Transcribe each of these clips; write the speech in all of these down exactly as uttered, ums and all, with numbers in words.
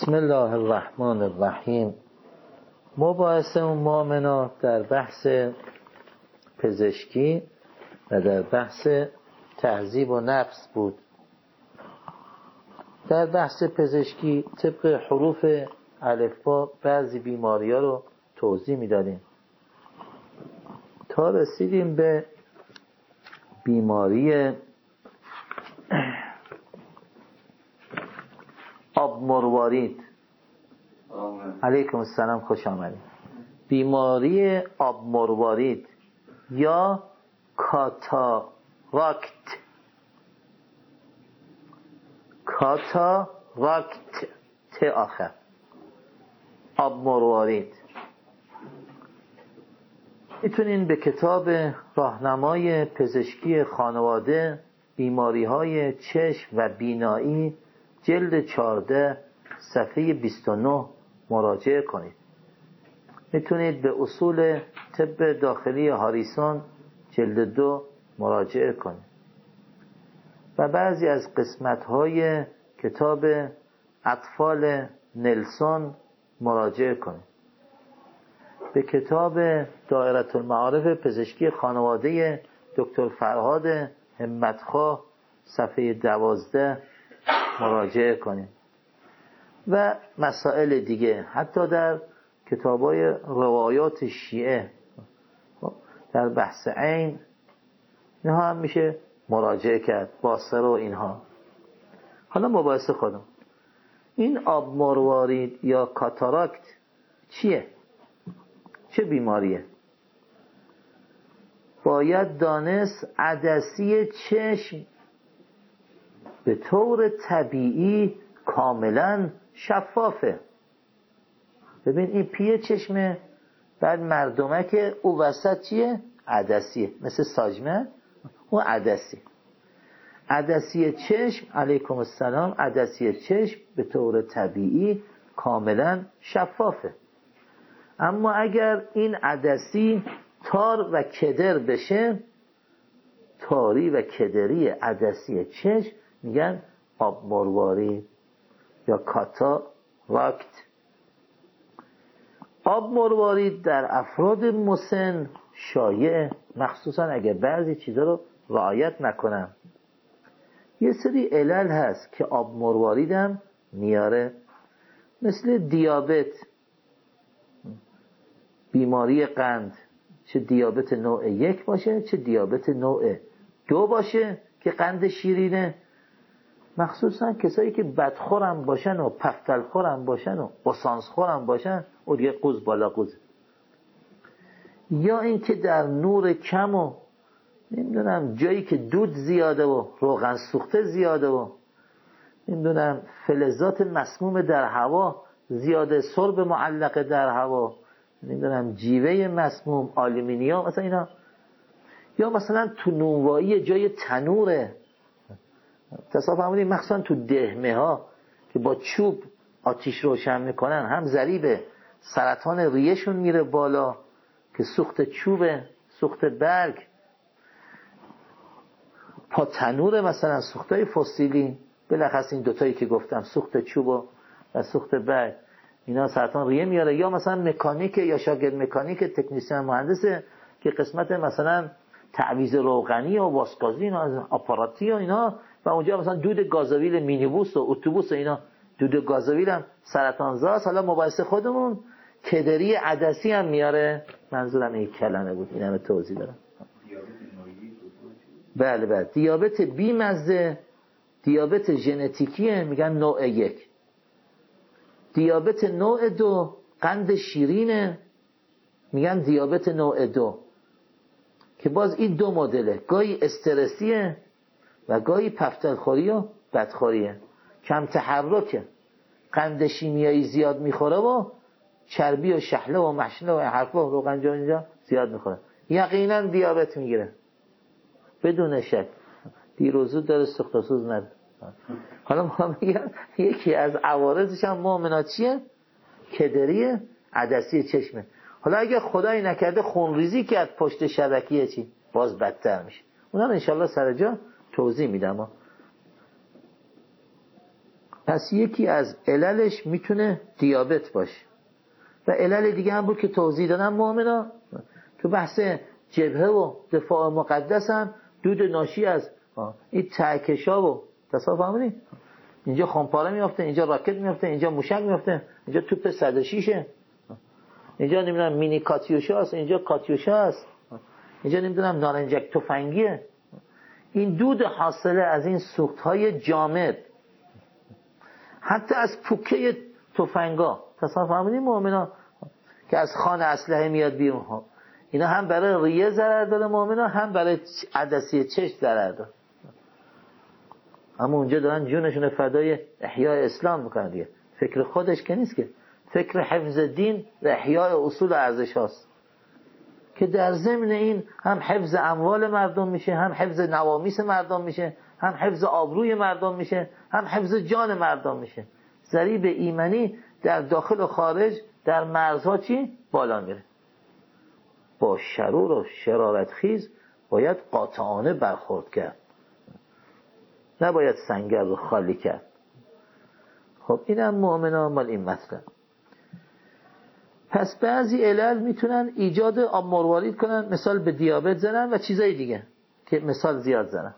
بسم الله الرحمن الرحیم. مباحث مؤمنا در بحث پزشکی و در بحث تهذیب و نفس بود. در بحث پزشکی طبق حروف الفبا بعضی بیماری‌ها رو توضیح می‌دادیم تا رسیدیم به بیماری آب مروارید. علیکم السلام، خوش آمدید. بیماری آب مروارید یا کاتاراکت. کاتاراکت ت آخر، آب مروارید. میتونین به کتاب راهنمای پزشکی خانواده بیماری‌های چشم و بینایی جلد چهارده صفحه بیست و نه مراجعه کنید. میتونید به اصول طب داخلی هاریسون جلد دو مراجعه کنید و بعضی از قسمت‌های کتاب اطفال نلسون مراجعه کنید. به کتاب دائره المعارف پزشکی خانواده دکتر فرهاد همتخواه صفحه دوازده مراجعه کنید و مسائل دیگه. حتی در کتاب‌های روایات شیعه در بحث عین اینها هم میشه مراجعه کرد، باصره و اینها. حالا مباحث خودم، این آب مروارید یا کاتاراکت چیه؟ چه بیماریه؟ باید دانست عدسی چشم به طور طبیعی کاملا شفافه. ببین این پیه چشمه، بعد مردمک او وسط چیه؟ عدسیه، مثل ساجمه او عدسی. عدسی چشم، علیکم السلام، عدسی چشم به طور طبیعی کاملا شفافه. اما اگر این عدسی تار و کدر بشه، تاری و کدری عدسی چشم میگن آب مروارید یا کاتاراکت. آب مروارید در افراد مسن شایع، مخصوصا اگر بعضی چیزا رو رعایت نکنن. یه سری علل هست که آب مروارید هم میاره، مثل دیابت، بیماری قند، چه دیابت نوع یک باشه چه دیابت نوع دو باشه که قند شیرینه. مخصوصا کسایی که بدخورم باشن و پفتل خورم باشن و اسانس خورم باشن، او دیگه قوز بالا قوز. یا اینکه در نور کم و نمیدونم جایی که دود زیاده و روغن سوخته زیاده و نمیدونم فلزات مسموم در هوا زیاده، سرب معلقه در هوا، نمیدونم جیوه مسموم، آلومینیوم، مثلا اینا. یا مثلا تو نونوایی جای تنوره، تصاف همونی مخصوصا تو دهمه ها که با چوب آتیش روشن میکنن، هم ضریب سرطان ریهشون میره بالا که سوخت چوبه، سوخت برگ. پا تنور مثلا سوختای فسیلی، بلخص این دوتایی که گفتم، سوخت چوب و سوخت برگ، اینا سرطان ریه میاره. یا مثلا مکانیک یا شاگرد مکانیک تکنیسیان مهندسه که قسمت مثلا تعویض روغنی و واسگازی و آپاراتی و اینا، و اونجا مثلا دود گازوئیل مینیبوس و اتوبوس و اینا، دود گازوئیل هم سرطانزاست. حالا مباحث خودمون، کدری عدسی هم میاره. منظورم این کلمه بود، این همه توضیح دارم. بله بله، دیابت بیمزه، دیابت ژنتیکیه، میگن نوع یک. دیابت نوع دو، قند شیرینه، میگن دیابت نوع دو، که باز این دو مدله، گاهی استرسیه و گاهی پفتلخوری و بدخوریه. کم تحرکه، قند شیمیایی زیاد میخوره و چربی و شحله و مشله و حرفا و روغن جا اینجا زیاد میخوره، یقینا دیابت میگیره بدون شک. دیر و زود داره، سوخت و سوز نداره. حالا ما میگم یکی از عوارضش هم مؤمنا چیه؟ کدری عدسی چشمه. حالا اگه خدایی نکرده خونریزی کرد پشت شبکیه چی؟ باز بدتر میشه. اونا رو انشالله سر جا توضیح میدم. پس یکی از عللش میتونه دیابت باشه و علل دیگه هم بود که توضیح دادم مؤمنا تو بحث جبهه و دفاع مقدس هم دود ناشی از این تهکشا و تصاف فهمیدی؟ اینجا خمپاره میافته، اینجا راکت میافته، اینجا موشک میافته، اینجا توپ صد و شش، اینجا نمیدونم مینی کاتیوشا هست، اینجا کاتیوشا هست، اینجا نمیدونم نارنجک تفنگیه. این دود حاصله از این سوختهای جامد، حتی از پوکه تفنگا تصاف فهمیدی مؤمنا که از خانه اسلحه میاد بیرون ها، اینا هم برای ریه ضرر داره مؤمنا، هم برای عدسی چشم ضرر داره. اما اونجا دارن جونشون فدای احیاء اسلام میکنن دیگه. فکر خودش که نیست که، فکر حفظ دین و احیاء اصول ارزش هاست که در ضمن این هم حفظ اموال مردم میشه، هم حفظ نوامیس مردم میشه، هم حفظ آبروی مردم میشه، هم حفظ جان مردم میشه. ضریب ایمنی در داخل و خارج در مرزها چی؟ بالا میره. با شرور و شرارت خیز باید قاطعانه برخورد کرد، نباید سنگر رو خالی کرد. خب اینم مؤمنان مال این مطلب. پس بعضی علل میتونن ایجاد آب مروارید کنن، مثال به دیابت زنن و چیزای دیگه که مثال زیاد زنن.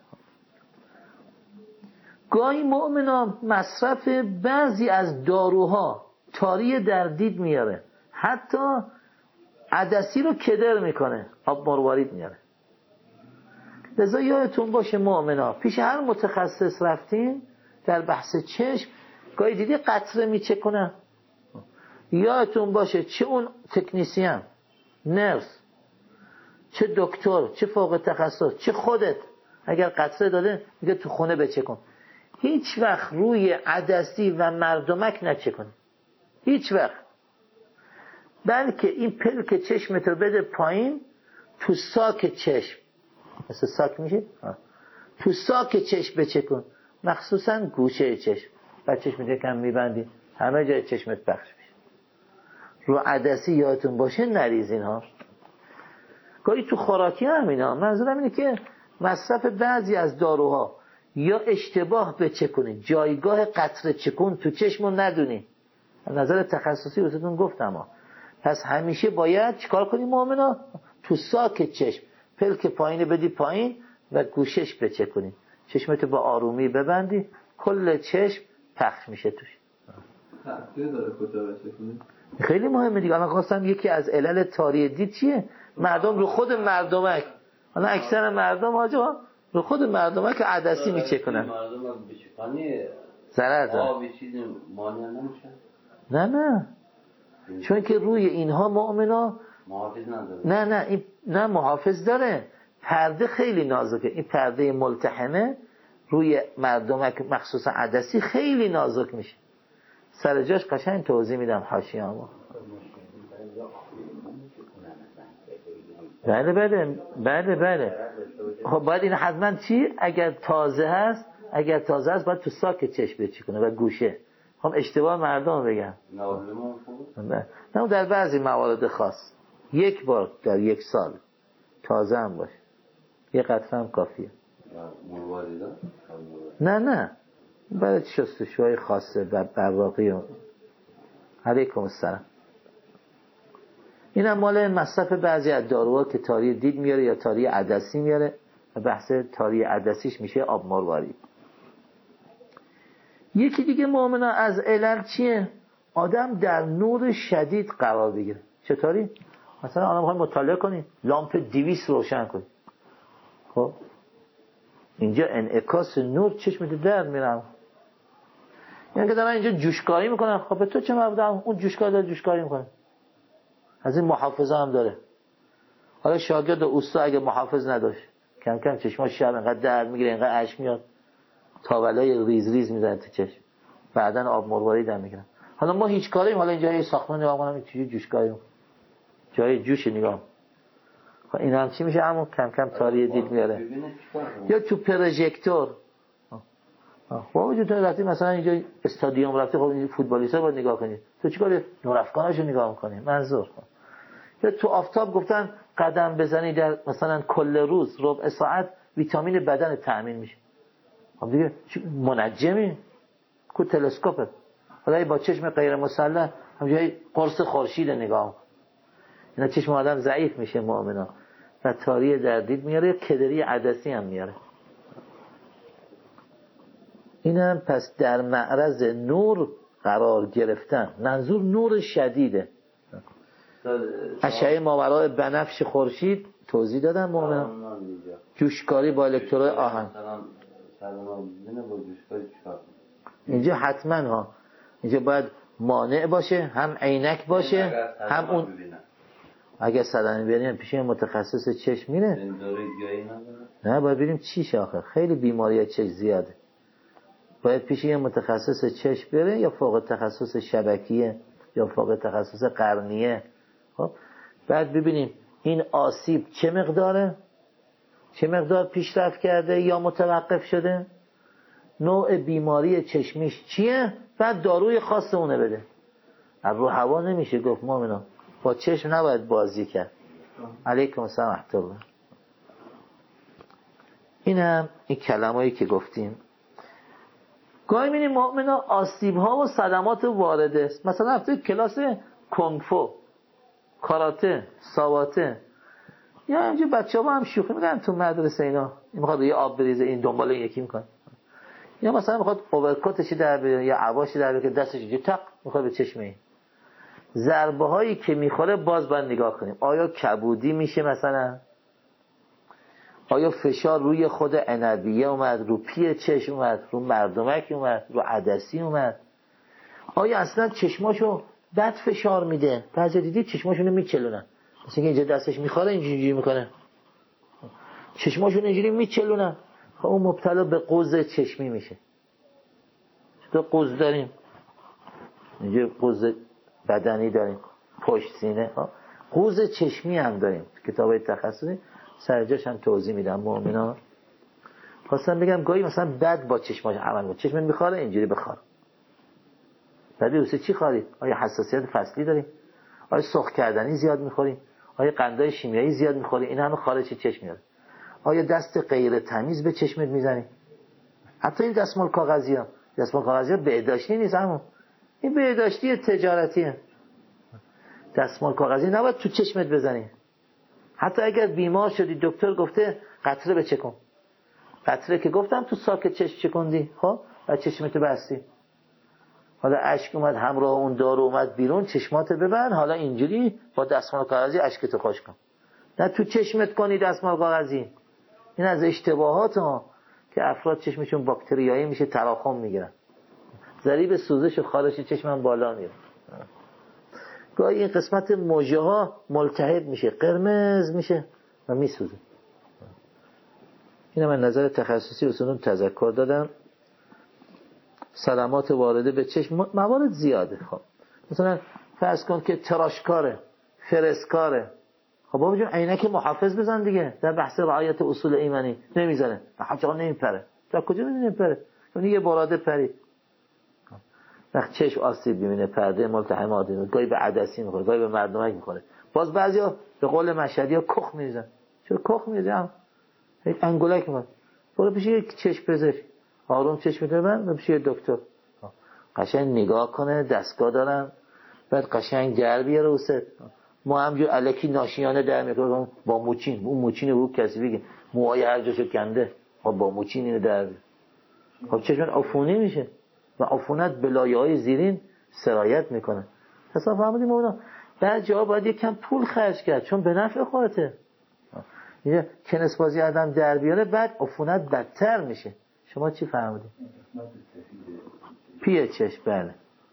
گاهی مؤمنان مصرف بعضی از داروها تاری در دید میاره، حتی عدسی رو کدر میکنه، آب مروارید میاره. لذا یادتون باشه مؤمنا پیش هر متخصص رفتین در بحث چشم گاهی دیدی قطره میچکنه، یادتون باشه چه اون تکنیسیان، نرس، چه دکتر، چه فوق تخصص، چه خودت اگر قطره داده میگه تو خونه بچکن. هیچ وقت روی عدسی و مردمک نچکن، هیچ وقت. بلکه این پلک چشمتو بده پایین تو ساک چشم، مثل ساک میشه تو ساک چشم بچکن، مخصوصا گوشه چشم. بعد چشمت کم میبندی همه جای چشمت پخش میشه. رو عدسی یادتون باشه نریزین ها. گاهی تو خوراکی هم اینا. منظورم اینه که مصرف بعضی از داروها یا اشتباه بچکنید، جایگاه قطره چکون تو چشمو ندونی. نظر تخصصی واسهتون گفتم ها. پس همیشه باید چیکار کنیم مؤمنا؟ تو ساک چشم پلک پایین بدی پایین و گوشش بچکنی، چشمتو با آرومی ببندی، کل چشم پخش میشه توش. تأثیر داره کجا بچکنی؟ خیلی مهمه دیگه. الان خواستم یکی از علل تاری دید چیه؟ مردم رو خود مردمک، الان اکثر مردم آجا رو خود مردمک عدسی میچکنن. مردم بچکنی ضرر داره. آبی چیزی مانع نمیشه؟ نه نه، چون که روی اینها مؤمنا محافظ نداره. نه نه این نه محافظ داره. پرده خیلی نازکه، این پرده ملتحمه روی مردمک مخصوصا عدسی خیلی نازک میشه. سر جاش قشنگ توضیح میدم حاشیه‌امو. بله بله بله بله. خب باید این حتما چی؟ اگر تازه هست، اگر تازه هست باید تو ساک چشم بچی کنه و گوشه. خب اشتباه مردم بگم نه نه، در بعضی موارد خاص یک بار در یک سال تازه هم باشه، یه قطره هم کافیه. نه نه، برای شستشوهای خاصه براقی و علیکم السلام. این هم مال مصرف بعضی از داروها که تاری دید میاره یا تاری عدسی میاره و بحث تاری عدسیش میشه آب مروارید. یکی دیگه مؤمنا از علل چیه؟ آدم در نور شدید قرار بگیره. چطوری؟ مثلا آدم میخوای مطالعه کنی لامپ دویست روشن کنی، خب اینجا انعکاس نور چشمت در میرم، یعنی که دارن اینجا جوشکاری میکنن. خب به تو چه مبدا؟ اون جوشکار داره جوشکاری میکنه، از این محافظه هم داره. حالا شاگرد و اوستا اگه محافظ نداشت کم کم چشماش شب اینقدر درد میگیره، اینقدر اشک میاد، تاولای ریز ریز میزنه تو چشم، بعدن آب مروارید هم میگیرن. حالا ما هیچ کاری، حالا اینجا یه ساختمان نگاه کنم چجوری جوشکاری میکنه، جای جوش نگاه. خب این هم چی میشه؟ همون کم کم تاری دید میاره. یا تو پروژکتور، با وجود تو رفتی مثلا اینجا استادیوم رفتی، خب این فوتبالیستا باید نگاه کنی، تو چیکار نور افکاناشو نگاه میکنی؟ منظور. یا تو آفتاب گفتن قدم بزنی در مثلا کل روز ربع ساعت ویتامین بدن تأمین میشه. خب دیگه منجمی کو تلسکوپه، حالا با چشم غیر مسلح همجای قرص خورشید نگاه. اینا چشم آدم ضعیف میشه مؤمنا و تاری در دید میاره، کدری عدسی هم میاره. اینم پس در معرض نور قرار گرفتن، منظور نور شدیده. اشعه ماورای بنفش خورشید توضیح دادم مؤمنا. جوشکاری با الکترود آهن اینجا حتما ها، اینجا باید مانع باشه، هم عینک باشه هم اون. اگه صدمه بیاریم پیش متخصص چشم میره. نه باید بریم چیشه آخه، خیلی بیماری چشم زیاده، باید پیش یه متخصص چشم بره، یا فوق تخصص شبکیه یا فوق تخصص قرنیه. خب بعد ببینیم این آسیب چه مقداره، چه مقدار پیشرفت کرده یا متوقف شده، نوع بیماری چشمیش چیه، بعد داروی خاص اونه بده. از رو هوا نمیشه گفت مؤمنا، با چشم نباید بازی کرد. علیکم السلام ورحمة الله. این هم این کلمه‌ای که گفتیم. گاهی می‌بینیم مؤمنا آسیب‌ها و صدمات وارده است. مثلا رفته کلاس کنگ فو، کاراته، ساواته، یا اینجا بچه‌ها هم شوخی می‌کنن تو مدرسه، اینا این می‌خواد یه آب بریزه این دنبال این یکی می‌کنه، یا مثلا می‌خواد اوورکوتش در بیاره یا عباشی در بیاره که دستش اینجا تق می‌خواد به چشم این. ضربه هایی که می‌خوره باز باید نگاه کنیم، آیا کبودی میشه مثلا، آیا فشار روی خود عنبیه اومد، رو پی چشم اومد، رو مردمک اومد، رو عدسی اومد، آیا اصلا چشماشو بد فشار میده، بعضی دیدید چشماشونو میچلونن، مثلا که اینجا دستش میخوره اینجوری میکنه چشماشون اینجوری میچلونن، خب اون مبتلا به قوز چشمی میشه. تو قوز داریم اینجا، قوز بدنی داریم پشت سینه، قوز چشمی هم داریم، کتابای تخصصی سرجاش هم توضیح میدم مؤمنا. خواستم بگم گاهی مثلا بد با چشماش عمل میکنه، چشمت میخواره اینجوری بخوار، بعد واسه چی خارید؟ آیا حساسیت فصلی داری؟ آیا سرخ کردنی زیاد میخوری؟ آیا قندهای شیمیایی زیاد میخوری؟ این همه خارج چشم میاد. آیا دست غیر تمیز به چشمت میزنی؟ حتی این دستمال کاغذی ها، دستمال کاغذی ها بهداشتی نیست، همون این بهداشتی تجارتیه. دستمال کاغذی نباید تو چشمت بزنی. حتی اگر بیمار شدی دکتر گفته قطره بچکن، قطره که گفتم تو ساک چشم چکندی، خب و چشمتو بستی، حالا اشک اومد همراه اون دارو اومد بیرون، چشماتو ببند، حالا اینجوری با دستمال کاغذی اشکتو خوش کن، نه تو چشمت کنی دستمال کاغذی. این از اشتباهات ها که افراد چشمشون باکتریایی میشه، تراکم میگیرن، ضریب سوزش و خارش چشمم بالا میره. گاهی این قسمت موجه ها ملتهب میشه، قرمز میشه و میسوزه. اینم من نظر تخصصی اصولون تذکر دادم. صدمات وارده به چشم موارد زیاده. خب مثلا فرض کن که تراشکاره، فرسکاره، خب بابا جون عینک محافظ بزن دیگه، در بحث رعایت اصول ایمنی نمیزنه، حاجا نمیپره، تا کجا نمیپره؟ چون یه باراده پرید، وقت چشم آسیب ببینه، پرده ملتحم عادی، گاهی به عدسی میخوره، گاهی به مردمک میخوره. باز بعضیا به قول مشهدی‌ها کخ میزنن. چرا کخ میزنن؟ یک انگولک میاد، برو پیش یک چشم پزشک، آروم چشمت ببند، پیش یک دکتر قشنگ نگاه کنه، دستگاه دارن، بعد قشنگ در بیاره وسط. ما همجور الکی ناشیانه در میکنیم با موچین، اون موچین رو کسی بگه موهای هر جاشو کنده، خب با موچین اینو در بیاره، خب چشمت عفونی میشه و عفونت به لایه‌های زیرین سرایت میکنه. حساب فهمیدیم اونا. بعد جا باید یک کم پول خرج کرد چون به نفع خودته. یه کنس بازی آدم در بیاره بعد عفونت بدتر میشه. شما چی فهمیدید؟ پیه چشم. بله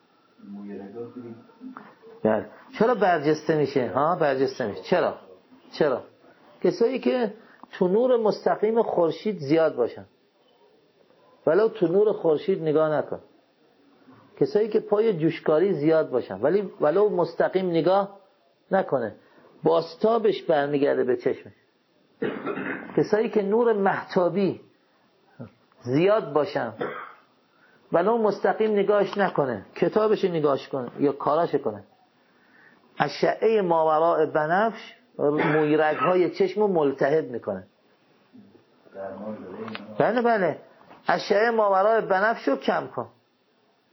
بله. چرا برجسته میشه؟ ها برجسته میشه. چرا؟ چرا؟ کسایی که تو نور مستقیم خورشید زیاد باشن، ولو تو نور خورشید نگاه نکن. کسایی که پای جوشکاری زیاد باشن ولی ولو مستقیم نگاه نکنه، باستابش برمیگرده به چشمش. کسایی که نور مهتابی زیاد باشن ولو مستقیم نگاهش نکنه، کتابش نگاهش کنه یا کاراش کنه، اشعه ماوراء بنفش موی رگ‌های چشمو ملتهب میکنه. بله بله. اشعه ماوراء بنفشو کم کن.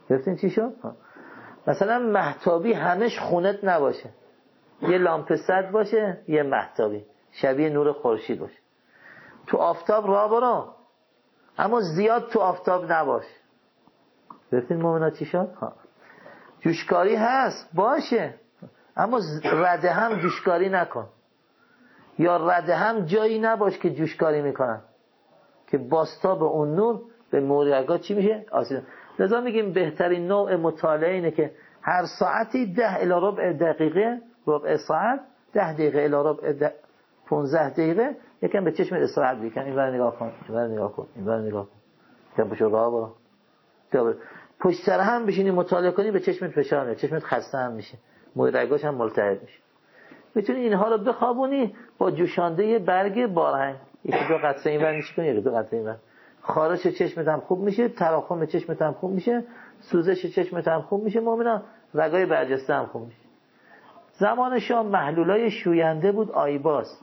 گفتین چی شد؟ مثلا مهتابی همش خونت نباشه، یه لامپ صد باشه، یه مهتابی شبیه نور خورشید باشه. تو آفتاب راه برو، اما زیاد تو آفتاب نباش. گفتین مومنا چی شد؟ ها. جوشکاری هست باشه، اما رده هم جوشکاری نکن، یا رده هم جایی نباش که جوشکاری میکنن که باستاب اون نور به مورگاه چی میشه؟ آسیب. لذا میگیم بهترین نوع مطالعه اینه که هر ساعتی ده الی ربع دقیقه، ربع ساعت، ده دقیقه الی ربع د... پونزده دقیقه یکم به چشم استراحت بکن، این ور نگاه کن، این ور نگاه کن، این ور نگاه کن، یکم پشت راه برو، دابر پشت سر هم بشینی مطالعه کنی به چشمت فشار میاد، چشمت خسته هم میشه، مورگاهش هم ملتهب میشه. میتونی اینها رو بخوابونی با جوشانده برگ بارهنگ، یکی دو قطره این ور میشه کنی، یکی دو قطره این ور، خارش چشمت هم خوب میشه، تراکم چشمت هم خوب میشه، سوزش چشمت هم خوب میشه، مؤمنا رگای برجسته هم خوب میشه. زمان شام محلولای شوینده بود آیباس.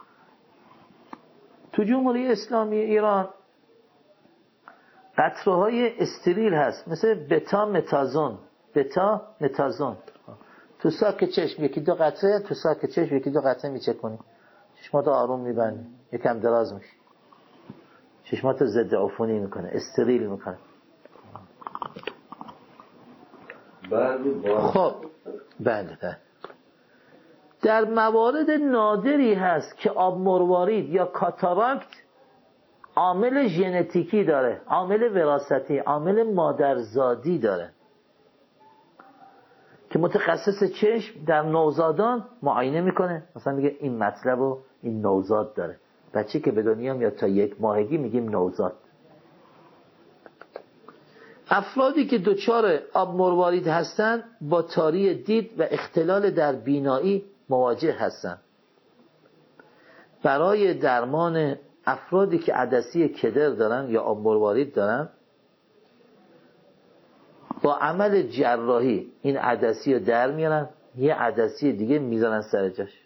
تو جمهوری اسلامی ایران قطره های استریل هست، مثل بتا متازون، بتا متازون تو ساک چشم یکی دو قطره، تو ساک چشم یکی دو قطره میچه کنی، چشماتو آروم میبندی، یکم دراز میشه، چشماتو ضد عفونی میکنه، استریل میکنه. خب بله بله. در موارد نادری هست که آب مروارید یا کاتاراکت عامل ژنتیکی داره، عامل وراثتی، عامل مادرزادی داره که متخصص چشم در نوزادان معاینه میکنه، مثلا میگه این مطلب رو این نوزاد داره. بچه که به دنیا میاد تا یک ماهگی میگیم نوزاد. افرادی که دچار آب مروارید هستند با تاری دید و اختلال در بینایی مواجه هستند. برای درمان افرادی که عدسی کدر دارن یا آب مروارید دارن، با عمل جراحی این عدسی رو در میارن، یه عدسی دیگه میزنن سر جاش.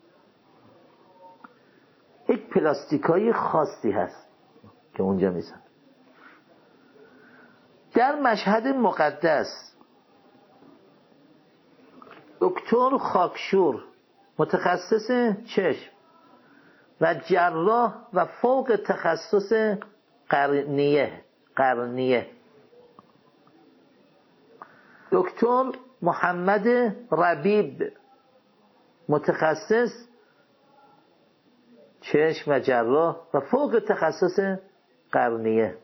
یک پلاستیکای خاصی هست که اونجا میزن. در مشهد مقدس دکتر خاکشور متخصص چشم و جراح و فوق تخصص قرنیه قرنیه دکتر محمد ربیب متخصص چشم و جراح و فوق تخصص قرنیه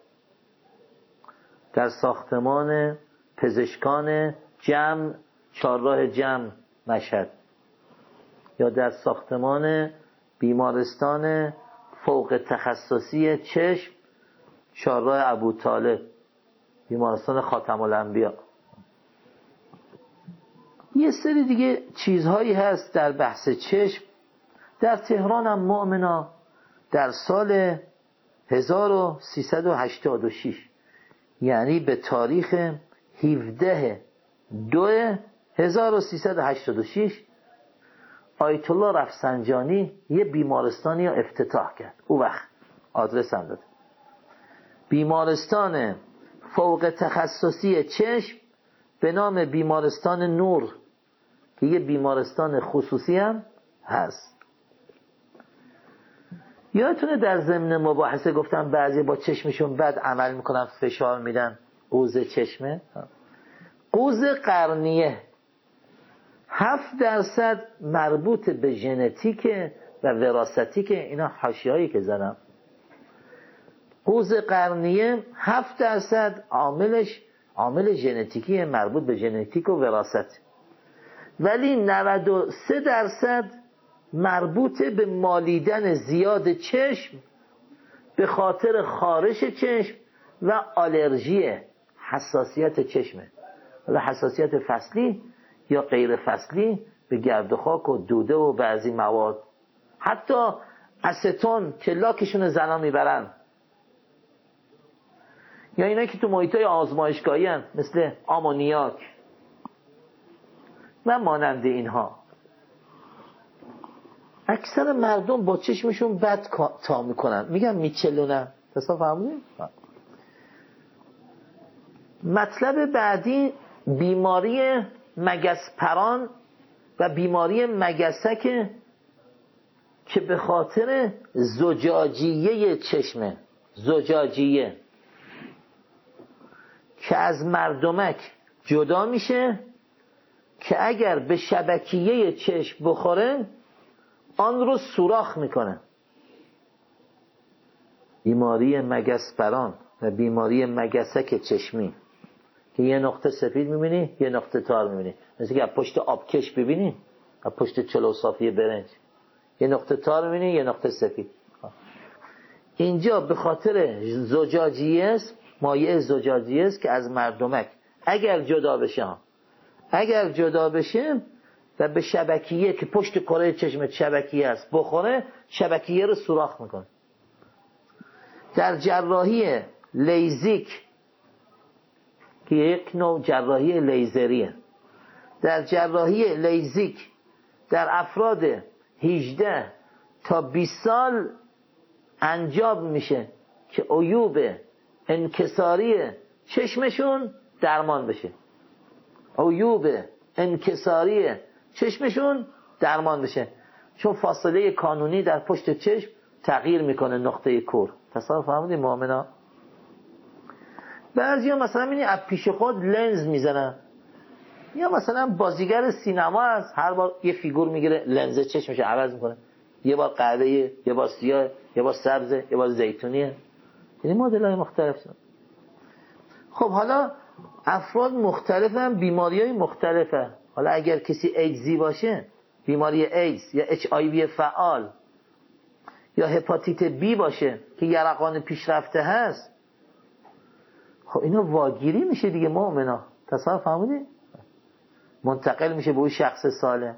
در ساختمان پزشکان جمع چهارراه جمع مشهد، یا در ساختمان بیمارستان فوق تخصصی چشم چهارراه ابوطالب، بیمارستان خاتم الانبیا. یه سری دیگه چیزهایی هست در بحث چشم. در تهران هم مؤمنا در سال هزار و سیصد و هشتاد و شش، یعنی به تاریخ هفده دو هزار و سیصد و هشتاد و شش، آیت الله رفسنجانی یه بیمارستانی رو افتتاح کرد. او وقت آدرس هم داد، بیمارستان فوق تخصصی چشم به نام بیمارستان نور، که یه بیمارستان خصوصی هم هست. یادتونه در ضمن مباحثه گفتم بعضی با چشمشون بد عمل میکنن، فشار میدن، قوز چشمه، قوز قرنیه هفت درصد مربوط به ژنتیک و وراثتی، که اینا حاشیه‌ای که زدم. قوز قرنیه هفت درصد عاملش عامل ژنتیکی مربوط به ژنتیک و وراثت، ولی نود و سه درصد مربوط به مالیدن زیاد چشم به خاطر خارش چشم و آلرژی، حساسیت چشمه، و حساسیت فصلی یا غیر فصلی به گرد و خاک و دوده و بعضی مواد، حتی استون که لاکشون زنا میبرن، یا اینا که تو محیطای آزمایشگاهی هن مثل آمونیاک و مانند اینها. اکثر مردم با چشمشون بد تا میکنن، میگن میچلونن. تصور فرمودین؟ مطلب بعدی بیماری مگس پران و بیماری مگسک که به خاطر زجاجیه چشمه، زجاجیه که از مردمک جدا میشه که اگر به شبکیه چشم بخوره آن رو سوراخ میکنه. بیماری مگس پران و بیماری مگسک چشمی که یه نقطه سفید میبینی یه نقطه تار میبینی، مثل که از پشت آبکش ببینی، از پشت چلو صافی برنج یه نقطه تار میبینی یه نقطه سفید. اینجا به خاطر زجاجیه است، مایع زجاجیه است که از مردمک اگر جدا بشه اگر جدا بشه و به شبکیه که پشت کره چشمت شبکیه است بخوره، شبکیه رو سوراخ میکنه. در جراحی لیزیک که یک نوع جراحی لیزریه، در جراحی لیزیک در افراد هجده تا بیست سال انجام میشه که عیوب انکساری چشمشون درمان بشه، عیوب انکساری چشمشون درمان بشه، چون فاصله کانونی در پشت چشم تغییر میکنه نقطه کور. تصور فهمیدین مؤمنا؟ بعضیا مثلا میبینی از پیش خود لنز میزنن، یا مثلا بازیگر سینما هست هر بار یه فیگور میگیره لنز چشمش عوض میکنه، یه بار قهوه‌ایه، یه بار سیاه، یه بار سبزه، یه بار زیتونیه، یعنی مدل‌های مختلف شد. خب حالا افراد مختلفن، بیماری‌های مختلفه. حالا اگر کسی ایدزی باشه، بیماری ایدز یا اچ آی وی فعال یا هپاتیت بی باشه که یرقان پیشرفته هست، خب اینو واگیری میشه دیگه مؤمنا. تصور فهمیدی؟ منتقل میشه به اون شخص سالم.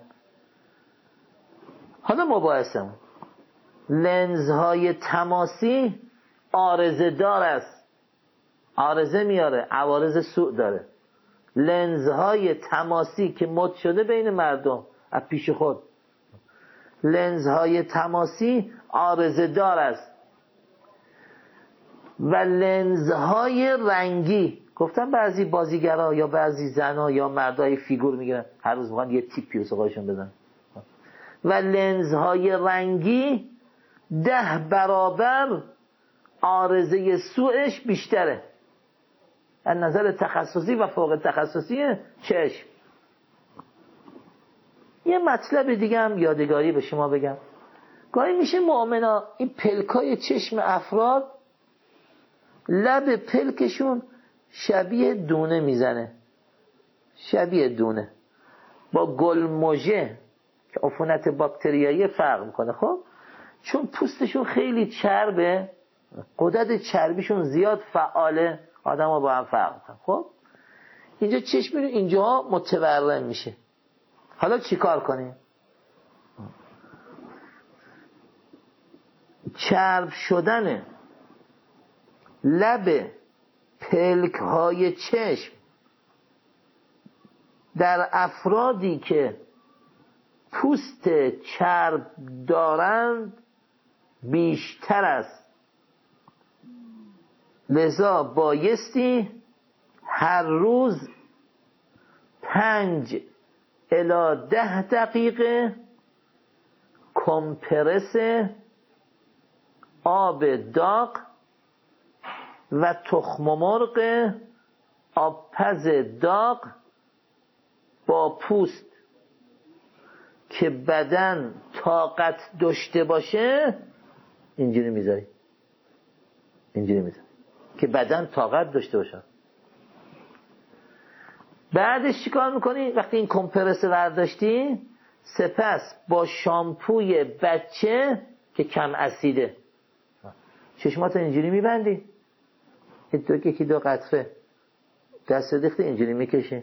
حالا مباحثمون لنزهای تماسی عارضه دار است، عارضه میاره، عوارض سوء داره. لنزهای تماسی که مد شده بین مردم از پیش خود، لنزهای تماسی عارضه دار است. و لنزهای رنگی، گفتم بعضی بازیگرها یا بعضی زنها یا مردای فیگور میگیرن هر روز میخوان یه تیپی و سقایشون بزن. و لنزهای رنگی ده برابر عارضه سوءش بیشتره از نظر تخصصی و فوق تخصصی چشم. یه مطلب دیگه هم یادگاری به شما بگم، گاهی میشه مؤمنا این پلکای چشم افراد لب پلکشون شبیه دونه میزنه، شبیه دونه، با گلموژه که عفونت باکتریایی فرق میکنه. خب چون پوستشون خیلی چربه، غدد چربیشون زیاد فعاله، آدم ها با هم فرق میکنه. خب اینجا چشم اینجا متورم میشه. حالا چی کار کنیم؟ چرب شدن لب پلک های چشم در افرادی که پوست چرب دارند بیشتر است، لذا بایستی هر روز پنج الی ده دقیقه کمپرس آب داغ و تخم مرغ آبپز داغ با پوست که بدن طاقت داشته باشه اینجوری میذاری، اینجوری میذاری که بدن طاقت داشته باشه. بعدش چیکار میکنی؟ وقتی این کمپرس برداشتی، سپس با شامپوی بچه که کم اسیده چشمات اینجوری میبندی، یکی دو قطره دست دیخته اینجوری میکشی،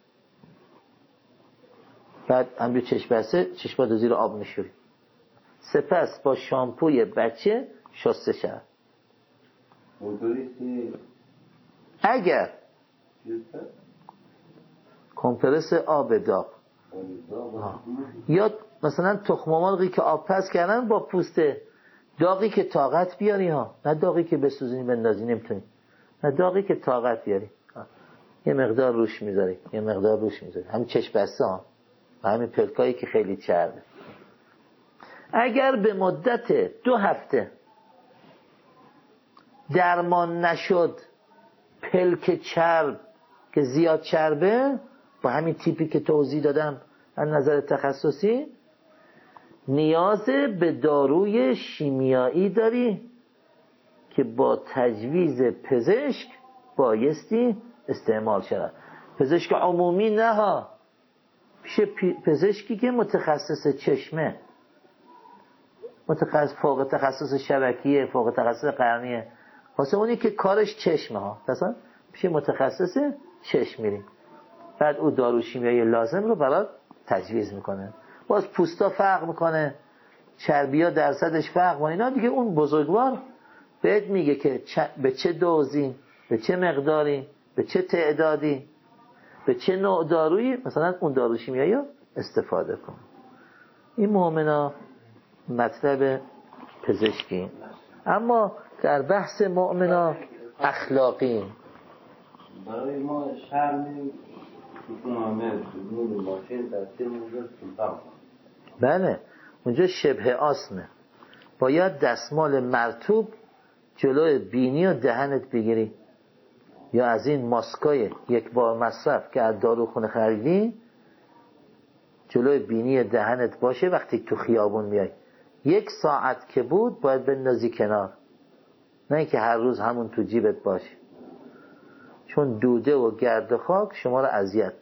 بعد همجور چشم بسته چشمات زیر آب میشوری، سپس با شامپوی بچه شسته شود. اگر کمپرس آب داغ یا مثلا تخم مرغی که آب پز کردن با پوست داغی که طاقت بیاری ها، نه داغی که بسوزونی بندازی نمیتونی، نه داغی که طاقت بیاری. یه مقدار روش میذاری، یه مقدار روش میذاری، همین چشم بسته ها و همین پلکایی که خیلی چربه. اگر به مدت دو هفته درمان نشد پلک چرب که زیاد چربه، با همین تیپی که توضیح دادم از نظر تخصصی، نیاز به داروی شیمیایی داری که با تجویز پزشک بایستی استعمال شود. پزشک عمومی نه ها، پیش پزشکی که متخصص چشمه، متخصص فوق تخصص شبکیه، فوق تخصص قرنیه، واسه اونی که کارش چشمه ها، مثلا پیش متخصص چشم میریم، بعد او دارو شیمیایی لازم رو برات تجویز میکنه. باز پوستا فرق میکنه، چربیا درصدش فرق میکنه، اینا دیگه اون بزرگوار بهت میگه که به چه دوزی، به چه مقداری، به چه تعدادی، به چه نوع دارویی مثلا اون دارو شیمیایی رو استفاده کن. این مؤمنا مطلب پزشکی. اما در بحث مؤمنا اخلاقی برای ما شرمی کنامه نور ماشین در تیم موجود سلطان. بله اونجا شبه آسمه، باید دستمال مرطوب جلوی بینی و دهنت بگیری، یا از این ماسکای یک بار مصرف که از داروخونه خریدی جلوی بینی دهنت باشه. وقتی تو خیابون میای یک ساعت که بود باید بندازی کنار، نه اینکه هر روز همون تو جیبت باشه، چون دوده و گرد و خاک شما رو اذیت.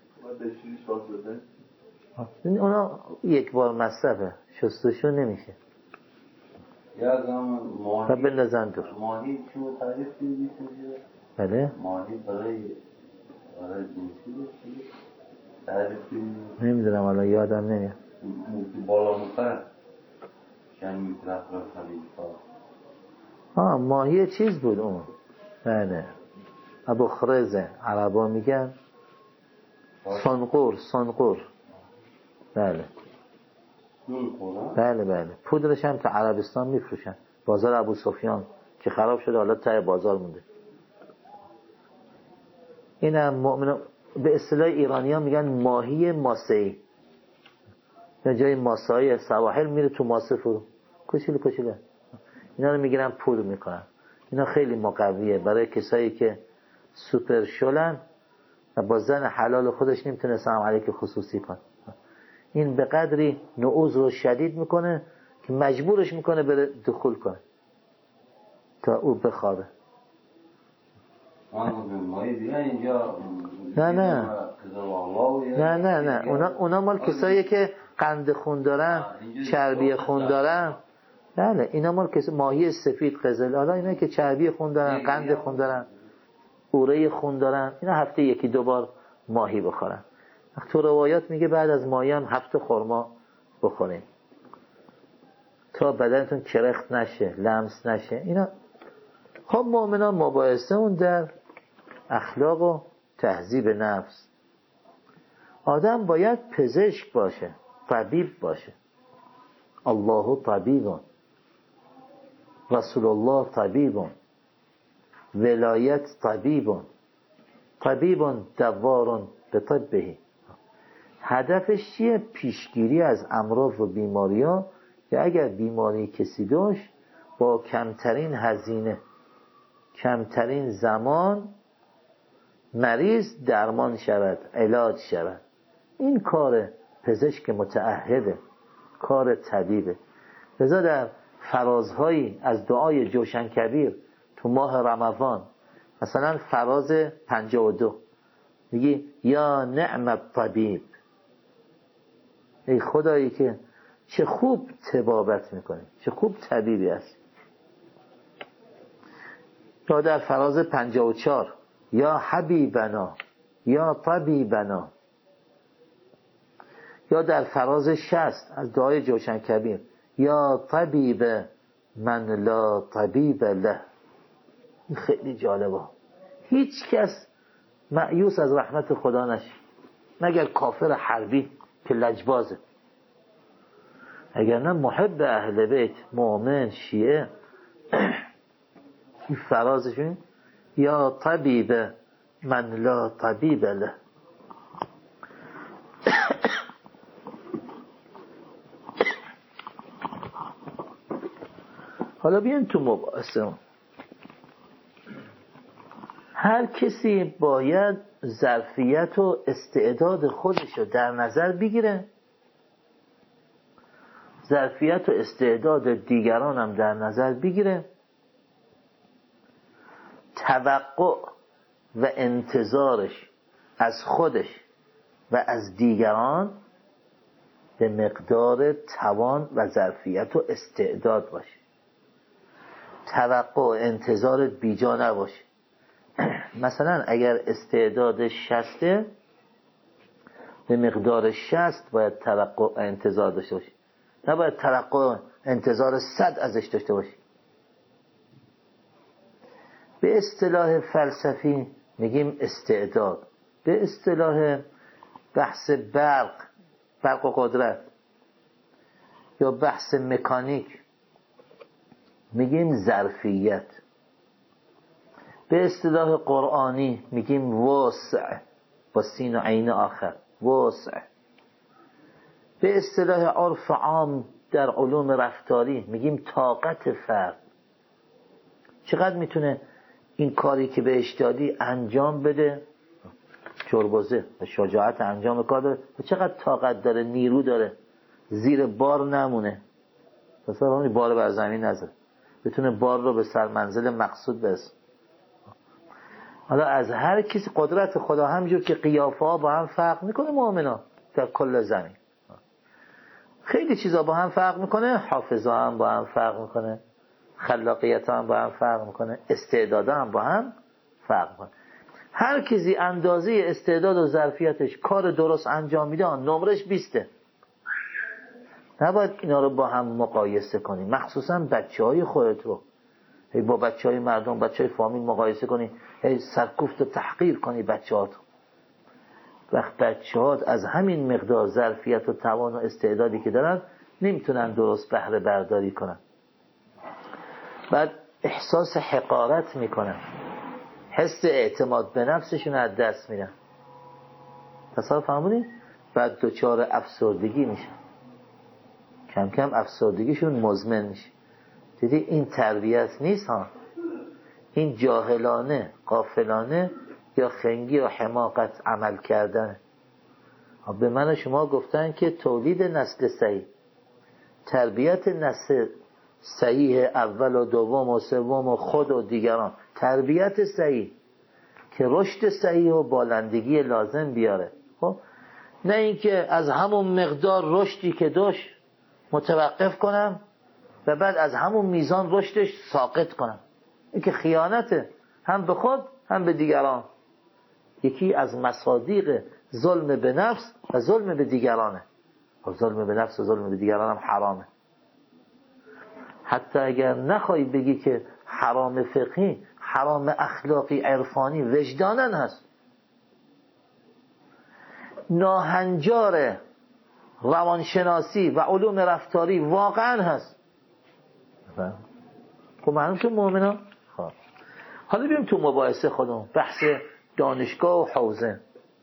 اونا یک بار مصرفه، شستشون نمیشه. یا زمان ماهی بندازن دور. ماهی چون تعریف دیدید بله ماهی برای برای جنسی تعریف نمیدونم الان یادم نمیاد. موتی بالا مقر یعنی میترف را خلیفا. ها ماهی چیز بود اون. بله ابو خرزه عربا میگن سنقور. سنقور بله بله بله پودرش هم تا عربستان میفروشن، بازار ابو سفیان که خراب شده حالا ته بازار مونده. اینم مؤمن به اصطلاح ایرانی ها میگن ماهی ماسه‌ای، یا جای ماسه‌های سواحل میره تو ماسه فرو کشیله کشیله، اینا رو میگیرن پودر میکنن. اینا خیلی مقویه برای کسایی که سوپر شلن و با زن حلال خودش نمیتونه سلام علیک خصوصی کنه. این به قدری نعوذ رو شدید میکنه که مجبورش میکنه بره دخول کنه تا او بخوابه. نه نه نه نه نه اونا, اونا مال کسایی که قند خون دارن، چربی خون دارن. بله اینا مال کسایی ماهی سفید قزل، حالا اینا که چربی خون دارن، قند خون دارن، اوره خون دارن، اینا هفته یکی دو بار ماهی بخورن. تو روایات میگه بعد از ماهی هم هفته خرما بخورین تا بدنتون کرخت نشه، لمس نشه. اینا خب مؤمنان مباحثه اون در اخلاق و تهذیب نفس. آدم باید پزشک باشه، طبیب باشه. الله طبیب، رسول الله طبیب، ولایت طبیب، طبیب دوار به طبه. هدفش چیه؟ پیشگیری از امراض و بیماری ها، که اگر بیماری کسی داشت با کمترین هزینه، کمترین زمان مریض درمان شود، علاج شود. این کار پزشک متعهده، کار طبیبه. لذا در فرازهایی از دعای جوشن کبیر تو ماه رمضان، مثلا فراز پنجاه و دو میگی یا نعم الطبیب، ای خدایی که چه خوب طبابت میکنی، چه خوب طبیبی هست. یا در فراز پنجاه و چهار یا حبیبنا یا طبیبنا، یا در فراز شصت از دعای جوشن کبیر یا طبیب من لا طبیب له. این خیلی جالبه. هیچ کس مایوس از رحمت خدا نشه مگر کافر حربی که لجبازه، اگر نه محب اهل بیت، مؤمن، شیعه. این فرازشون یا طبیب من لا طبیب له. حالا بیاین تو مباحثه. هر کسی باید ظرفیت و استعداد خودش رو در نظر بگیره، ظرفیت و استعداد دیگران هم در نظر بگیره، توقع و انتظارش از خودش و از دیگران به مقدار توان و ظرفیت و استعداد باشه. توقع و انتظارت بیجا نباشه. مثلا اگر استعداد شصته، به مقدار شصت باید توقع و انتظار داشته باشی، نباید توقع و انتظار صد ازش داشته باشی. به اصطلاح فلسفی میگیم استعداد، به اصطلاح بحث برق برق و قدرت یا بحث مکانیک میگیم ظرفیت، به اصطلاح قرآنی میگیم وسع با سین و عین آخر، وسع. به اصطلاح عرف عام در علوم رفتاری میگیم طاقت فرد، چقدر میتونه این کاری که بهش دادی انجام بده، جربوزه و شجاعت انجام کار داره و چقدر طاقت داره، نیرو داره، زیر بار نمونه، مثلا بار بر زمین نذاره، بتونه بار رو به سر منزل مقصود برسونه. حالا از هر کسی قدرت خدا همینجور که قیافه ها با هم فرق میکنه، مؤمنا در کل زمین خیلی چیزا با هم فرق میکنه، حافظه هم با هم فرق میکنه، خلاقیت هم با هم فرق میکنه، استعداد هم با هم فرق میکنه. هر کسی اندازه استعداد و ظرفیتش کار درست انجام میده، نمرش بیسته. نباید اینا رو با هم مقایسه کنی، مخصوصا بچه های خودت رو هی با بچه های مردم، بچه های فامیل مقایسه کنی، هی سرکوفت و تحقیر کنی بچه هات. وقت بچه هات از همین مقدار ظرفیت و توان و استعدادی که دارن نمیتونن درست بهره برداری کنن، بعد احساس حقارت میکنن، حس اعتماد به نفسشون از دست میدن، تصور فهمونی؟ بعد دچار افسردگی میشن، کم کم افسردگیشون مزمن میشه. دیدی این تربیت نیست ها، این جاهلانه، غافلانه یا خنگی یا حماقت عمل کردن. به من و شما گفتن که تولید نسل صحیح، تربیت نسل صحیح اول و دوم و سوم و خود و دیگران، تربیت صحیح که رشد صحیح و بالندگی لازم بیاره. خب نه اینکه از همون مقدار رشدی که داشت متوقف کنم و بعد از همون میزان رشدش ساقط کنم، این که خیانته، هم به خود هم به دیگران. یکی از مصادیق ظلم به نفس و ظلم به دیگرانه. و ظلم به نفس و ظلم به دیگران هم حرامه، حتی اگر نخوای بگی که حرام فقهی، حرام اخلاقی عرفانی وجدانن هست، ناهنجار روانشناسی و علوم رفتاری واقعا هست. خب معلوم شد مؤمنا. خب حالا بیایم تو مباحثه خودمون، بحث دانشگاه و حوزه.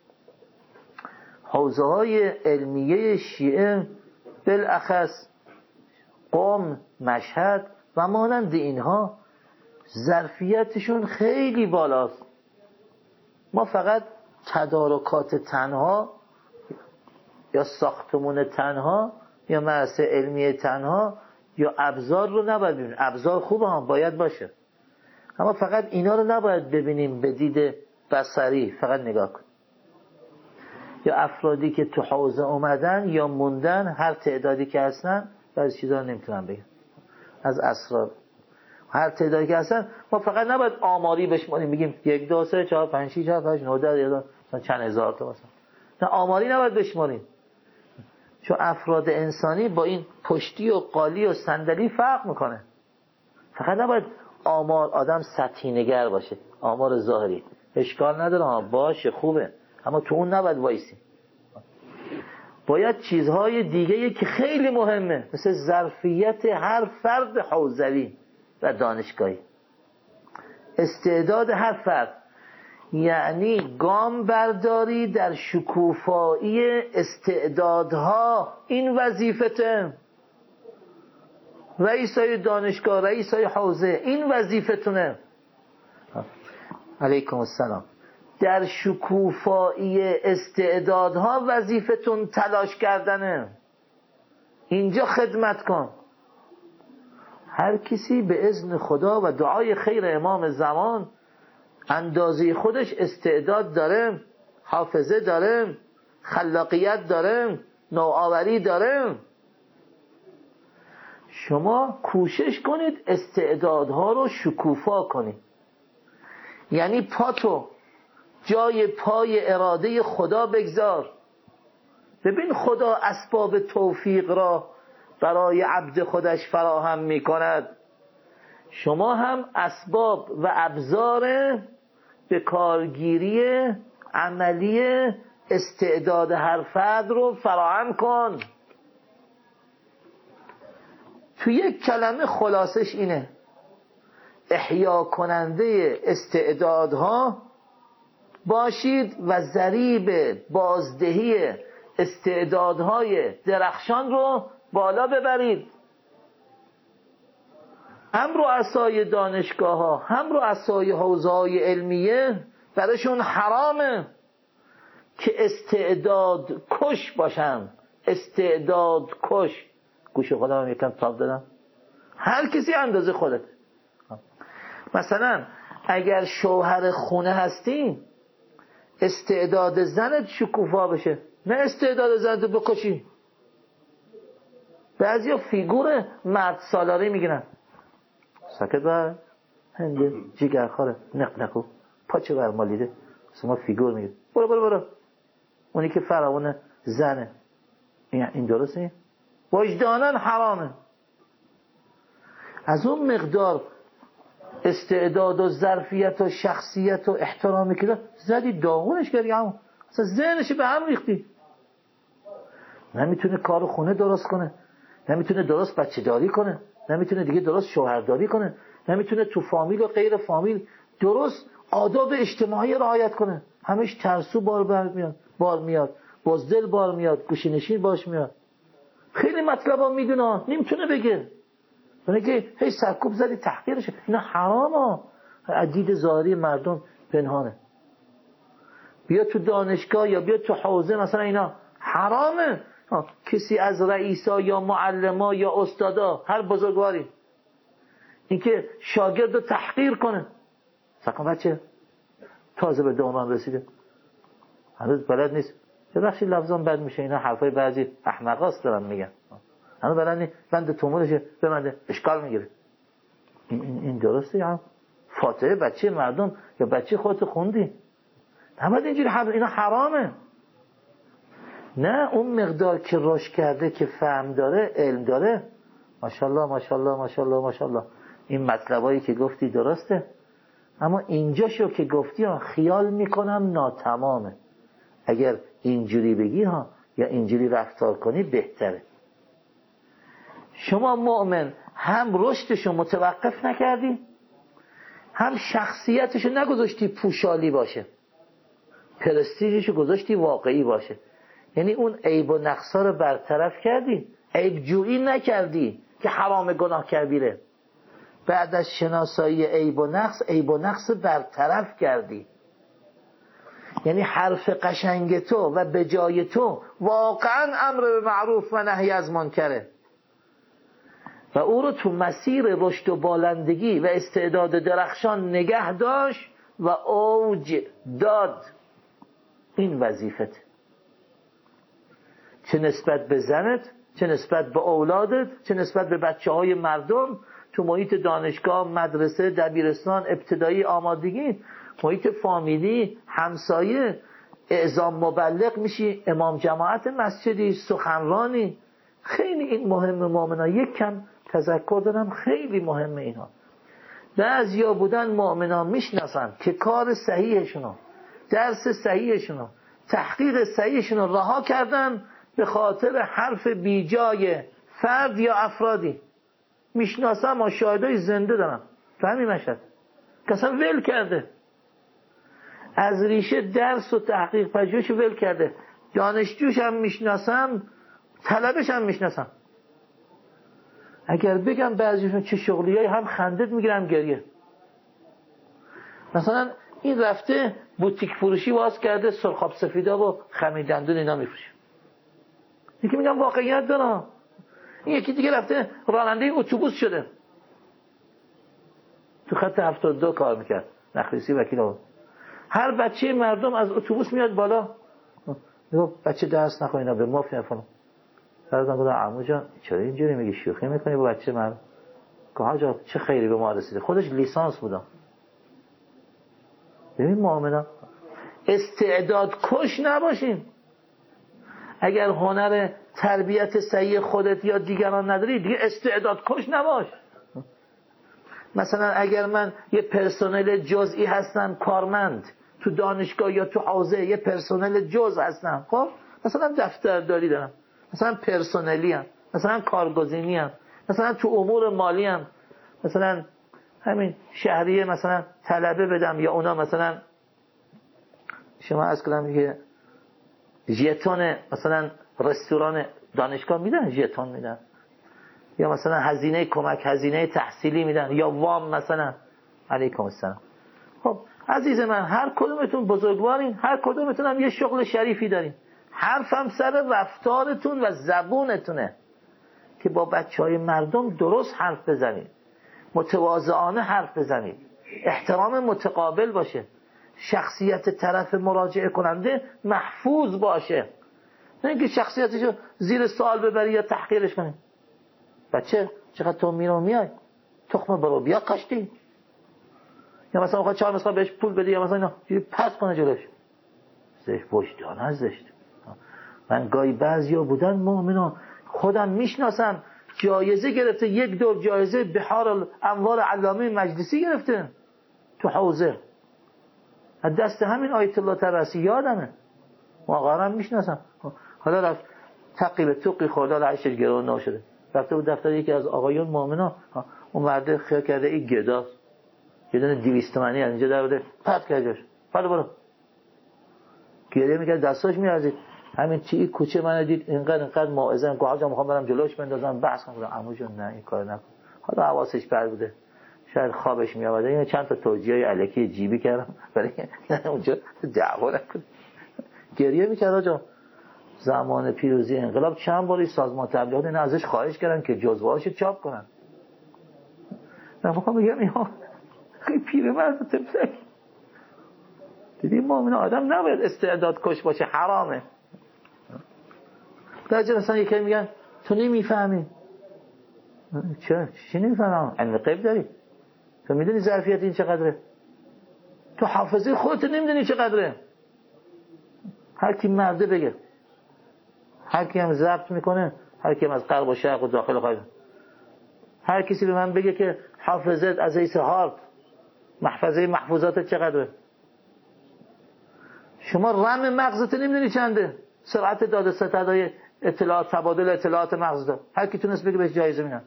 حوزه های علمیه شیعه بالاخص قم، مشهد و مانند اینها ظرفیتشون خیلی بالاست. ما فقط تدارکات تنها یا ساختمون تنها یا مدرسه علمیه تنها یا ابزار رو نباید ببینیم. ابزار خوبه هم باید باشه، اما فقط اینا رو نباید ببینیم به دید بصری، فقط نگاه کن. یا افرادی که تو حوزه اومدن یا موندن، هر تعدادی که هستن، بعضی چیزا رو نمیتونم بگم از اسرار، هر تعدادی که هستن ما فقط نباید آماری بشماریم بگیم یک دو سه چهار پنج شش هفت هشت نه ده مثلا چند هزار تا، مثلا نه، آماری نباید بشماریم، چون افراد انسانی با این پشتی و قالی و صندلی فرق میکنه. فقط نباید آمار، آدم سطحی نگر باشه، آمار ظاهری اشکال نداره، باشه خوبه، اما تو اون نباید وایسی. باید چیزهای دیگه که خیلی مهمه، مثل ظرفیت هر فرد حوزوی و دانشگاهی، استعداد هر فرد. یعنی گام برداری در شکوفایی استعدادها. این وظیفته. رئیسای دانشگاه، رئیسای حوزه، این وظیفتونه. علیکم السلام. در شکوفایی استعدادها وظیفتون تلاش کردنه. اینجا خدمت کن. هر کسی به اذن خدا و دعای خیر امام زمان اندازه خودش استعداد داره، حافظه داره، خلاقیت داره، نوآوری داره. شما کوشش کنید استعدادها رو شکوفا کنید. یعنی پاتو جای پای اراده خدا بگذار. ببین خدا اسباب توفیق را برای عبد خودش فراهم می کند. شما هم اسباب و ابزار به کارگیری عملی استعداد هر فرد رو فراهم کن. تو یک کلمه خلاصش اینه: احیا کننده استعدادها باشید و ضریب بازدهی استعدادهای درخشان رو بالا ببرید. هم رؤسای دانشگاه ها، هم رؤسای حوزه های علمیه برشون حرامه که استعداد کش باشن. استعداد کش. گوش خودم هم یکم تاب دادم. هر کسی اندازه خودت. مثلا اگر شوهر خونه هستی، استعداد زنت شکوفا بشه، نه استعداد زنت بکشی. بعضیا فیگور مرد سالاری میگیرن. ساکت بر هنده جیگرخواره نق نقو پاچه برمالیده شما فیگور میگید. برو برو برو. اونی که فراوان زنه. این درسته؟ وجدانن حرامه. از اون مقدار استعداد و ظرفیت و شخصیت و احترامی که زدی داغونش کردی، همون اصلا ذهنش به هم ریختی. نمیتونه کار خونه درست کنه، نمیتونه درست بچه داری کنه، نمیتونه دیگه درست شوهرداری کنه، نمیتونه تو فامیل و غیر فامیل درست آداب اجتماعی رعایت کنه. همش ترسو بار بر میاد، بار میاد، بزدل بار میاد، گوشه‌نشین باش میاد. خیلی مطلبا میدونه، نمیتونه بگه. اونه که هی سرکوب زدی تحقیرشه. اینا حرامه. عدید ظاهری مردم پنهانه. بیا تو دانشگاه یا بیا تو حوزه مثلا اینا حرامه. کسی از رئیسا یا معلما یا استادا هر بزرگواری اینکه شاگرد رو تحقیر کنه. سکن بچه تازه به دوران رسیده هنوز بلد نیست. یه بخشی لفظان بد میشه. اینا حرفای بعضی احمقاست دارن میگن. هنوز بلد نیست بند تومولشه بمنده اشکال میگیره. این, این, این درسته یا فاتحه بچه مردم یا بچه خودت خوندی؟ نباید اینجوری حرف. اینا حرامه. نه اون مقدار که رشد کرده که فهم داره علم داره ماشاءالله ماشاءالله ماشاءالله ماشاءالله. این مطلبایی که گفتی درسته، اما اینجاشو که گفتی ها خیال میکنم ناتمامه. اگر اینجوری بگی ها یا اینجوری رفتار کنی بهتره. شما مؤمن هم رشدشو متوقف نکردی، هم شخصیتشو نگذاشتی پوشالی باشه، پرستیژشو گذاشتی واقعی باشه. یعنی اون عیب و نقصا رو برطرف کردی، عیب جویی نکردی که حرام گناه کبیره. بعد از شناسایی عیب و نقص، عیب و نقص برطرف کردی. یعنی حرف قشنگ تو و به جای تو واقعا امر به معروف و نهی از منکره و او رو تو مسیر رشد و بالندگی و استعداد درخشان نگه داشت و اوج داد. این وظیفت، چه نسبت به زنت، چه نسبت به اولادت، چه نسبت به بچه های مردم تو محیط دانشگاه، مدرسه، دبیرستان، ابتدایی، آمادگی، محیط فامیلی، همسایه. اعزام مبلغ میشی، امام جماعت مسجدی، سخنرانی. خیلی این مهمه مؤمنان. یک کم تذکر دارم خیلی مهمه اینا. بعضیا بودن مؤمنان میشناسن که کار صحیحشونو، درس صحیحشونو، تحقیق صحیحشونو رها کردن به خاطر حرف بیجای فرد یا افرادی. میشناسم ما شاهدای زنده دارم. فهمی مشهد کسان ول کرده. از ریشه درس و تحقیق پژوهش ول کرده. دانشجوش هم میشناسم، طلبش هم میشناسم. اگر بگم بعضیشون چه شغلیایی، هم خندت میگیرم گریه. مثلا این رفته بوتیک فروشی باز کرده، سرخاب سفیدا و خمیر دندون اینا میفروشه. یکی میگم واقعیت داره. این یکی دیگه رفته راننده اتوبوس شده، تو خط هفتاد و دو کار میکرد، نخریسی وکیل آورد. هر بچه مردم از اتوبوس میاد بالا، میگه بچه درس نخواه اینا به مافیا فلان. بعدم گفتم عمو جان چرا اینجوری میگی، شوخی میکنی با بچه مردم؟ که حاجا چه خیری به ما رسیده. خودش لیسانس بودم. ببین مؤمنا استعداد کش نباشین. اگر هنر تربیت صحیح خودت یا دیگران نداری، دیگه استعداد کش نباش. مثلا اگر من یه پرسنل جزئی هستم، کارمند تو دانشگاه یا تو حوزه یه پرسنل جز هستم، خب مثلا دفترداری دارم، مثلا پرسنلی ام، مثلا کارگزینی ام، مثلا تو امور مالی ام، مثلا همین شهریه مثلا طلبه بدم، یا اونا مثلا شما از کلام که ژتون مثلا رستوران دانشگاه میدن، ژتون میدن، یا مثلا هزینه کمک، هزینه تحصیلی میدن، یا وام مثلا. علیکم السلام. خب عزیز من، هر کدومتون بزرگوارین، هر کدومتون هم یه شغل شریفی دارین. حرفم سر رفتارتون و زبونتونه که با بچهای مردم درست حرف بزنید، متواضعانه حرف بزنید، احترام متقابل باشه، شخصیت طرف مراجعه کننده محفوظ باشه، نه اینکه شخصیتشو زیر سوال ببری یا تحقیرش کنی. بچه چقدر تو میرو میای، تخم برو بیا کاشتی، یا مثلا آقا چهار مثلا بهش پول بدی، یا مثلا اینا یه پس کنه جلوش. زشت وجدان از زشت. من گاهی بعضیا بودن مؤمنا خودم میشناسم، جایزه گرفته، یک دور جایزه بحار انوار علامه مجلسی گرفته تو حوزه، از دست همین آیت الله طرسی یادمه، واقعا میشناسم. حالا رفت تقی به توقی خورده، عیشش گرون نشده، رفته بود دفتر یکی از آقایون مؤمنا، اون مرده خیال کرده این گداست، یه دونه دویست تومانی از اینجا در بده پت کردش، برو برو گریه میکرد، دستاش میارزید. همین چی این کوچه من دید اینقدر اینقدر موعظه میگه، حاجا میخوام برم جلوش بندازم بحث کنم. عمو جون نه این کار نکن. حالا حواسش بر بوده، شاید خوابش میاد، یعنی چند تا توجیه‌های الکی جیبی کردم برای نه اونجا دعوا نکن. گریه میکرد. حاجا زمان پیروزی انقلاب چند باری سازمان تبلیغات اینا ازش خواهش کردن که جزوهاشو چاپ کنن. من میخوام بگم اینا خیلی پیرمرد تمسک. دیدی مؤمن آدم نباید استعداد کش باشه، حرامه. درجه مثلا یکی میگن تو نمیفهمی. چرا؟ چی نمیفهمم؟ علم غیب داری؟ تو میدونی ظرفیت این چقدره؟ تو حافظه خودت نمیدونی چقدره؟ هر کی مرده بگه، هر کی هم ضبط میکنه، هر کی هم از غرب و شرق و داخل و خارج، هر کسی به من بگه که حافظت از ایس هارت، محفظه محفوظاتت چقدره؟ شما رم مغزت نمیدونی چنده، سرعت داده ستدهای اطلاعات، تبادل اطلاعات مغز دار، هر کی تونست بگه بهش جایزه میدن.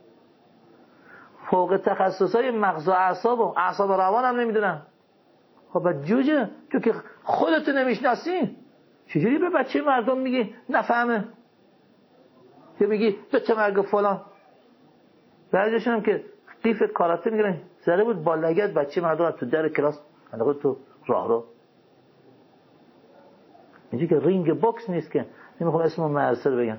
فوق تخصصای مغز و اعصاب و اعصاب و روان هم نمیدونن. خب جوجه، تو که خودت نمیشناسی چجوری به بچه مردم میگی نفهمه، که میگی به چه مرگ فلان؟ بعضیشون هم که قیف کاراته میگیرن، زده بود با لگد بچه مردم تو در کلاس انداخت تو راه رو. اینجا که رینگ باکس نیست که نمیخوام اسم مرسل بگم.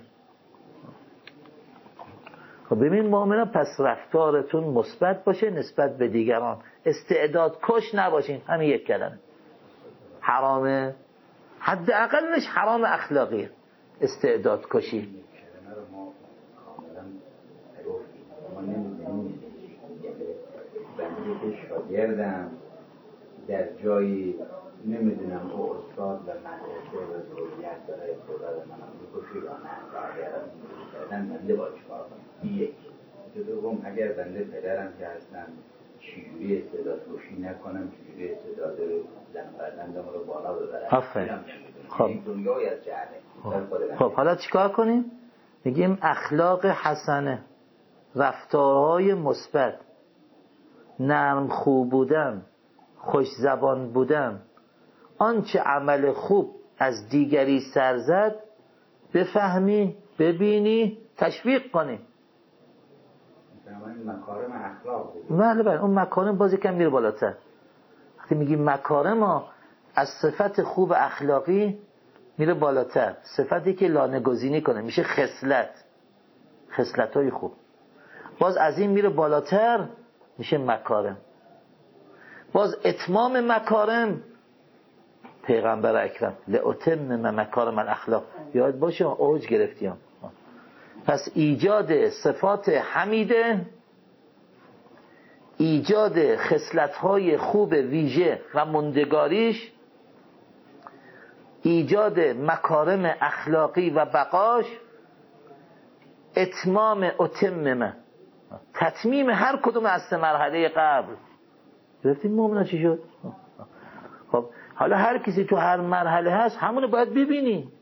خب ببین مؤمنا، پس رفتارتون مثبت باشه نسبت به دیگران، استعداد کش نباشین. همین یک کلمه حرامه، حداقلش حرام اخلاقیه استعداد کشی. ما نمیدونیم بنده که شاگردم در جایی نمیدونم او استاد و مدرسه و ضروریت داره استعداد منم میکشی یا نه، اگر کردن بنده با چکار کنم. یک دوم، اگر بنده پدرم که هستم چجوری استعداد کشی نکنم، چجوری استعداد زن فرزندم رو بالا ببرم. آفرین. خب دنیای از جهله. خب حالا چیکار کنیم؟ میگیم اخلاق حسنه، رفتارهای مثبت، نرم خوب بودن، خوش زبان بودن، آنچه عمل خوب از دیگری سر زد بفهمی، ببینی، تشویق کنی. مکارم اخلاق. بله بله، اون مکارم بازی کم میره بالاتر. وقتی میگی مکارم ها، از صفت خوب اخلاقی میره بالاتر، صفتی که لانه‌گزینی کنه میشه خصلت، خصلت‌های خوب. باز از این میره بالاتر میشه مکارم. باز اتمام مکارم پیغمبر اکرم لأتمم مکارم الاخلاق، یاد باشه اوج گرفتیم. پس ایجاد صفات حمیده، ایجاد خصلت‌های خوب ویژه و مندگاریش، ایجاد مکارم اخلاقی و بقاش، اتمام اتممه، تتمیم هر کدوم از سه مرحله قبل. گرفتیم مومنا چی شد؟ خب حالا هر کسی تو هر مرحله هست همونو باید ببینی،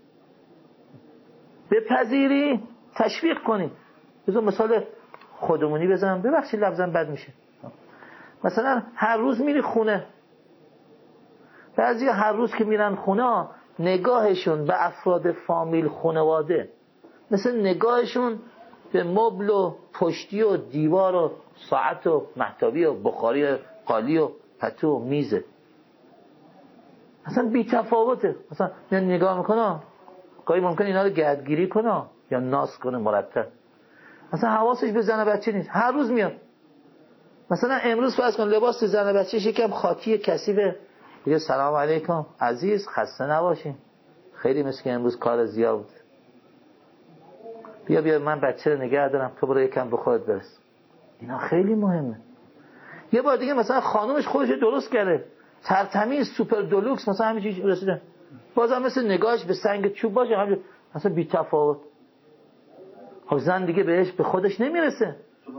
بپذیری، تشویق کنی. بذار مثال خودمونی بزنم، ببخشید لفظم بد میشه. مثلا هر روز میری خونه، بعضی هر روز که میرن خونه نگاهشون به افراد فامیل خانواده مثل نگاهشون به مبل و پشتی و دیوار و ساعت و محتابی و بخاری و قالی و پتو و میزه. اصلا بی تفاوته. مثلا نگاه میکنه گاهی ممکن اینا رو گردگیری کنه یا ناز کنه مرتب، اصلا حواسش به زن و بچه نیست. هر روز میاد مثلا امروز فرض کن لباس زن و بچه‌ش یکم خاکی کثیفه، میگه سلام علیکم عزیز خسته نباشین، خیلی مثل که امروز کار زیاد بود، بیا بیا من بچه رو نگه دارم، تو برو یکم به خودت برس. اینا خیلی مهمه. یه بار دیگه مثلا خانومش خودش درست کرده، ترتمیز سوپر دلوکس مثلا همین چیز رسیده، بازم مثل نگاهش به سنگ چوب باشه، همین مثلا بی تفاوت. خب زن دیگه بهش به خودش نمیرسه.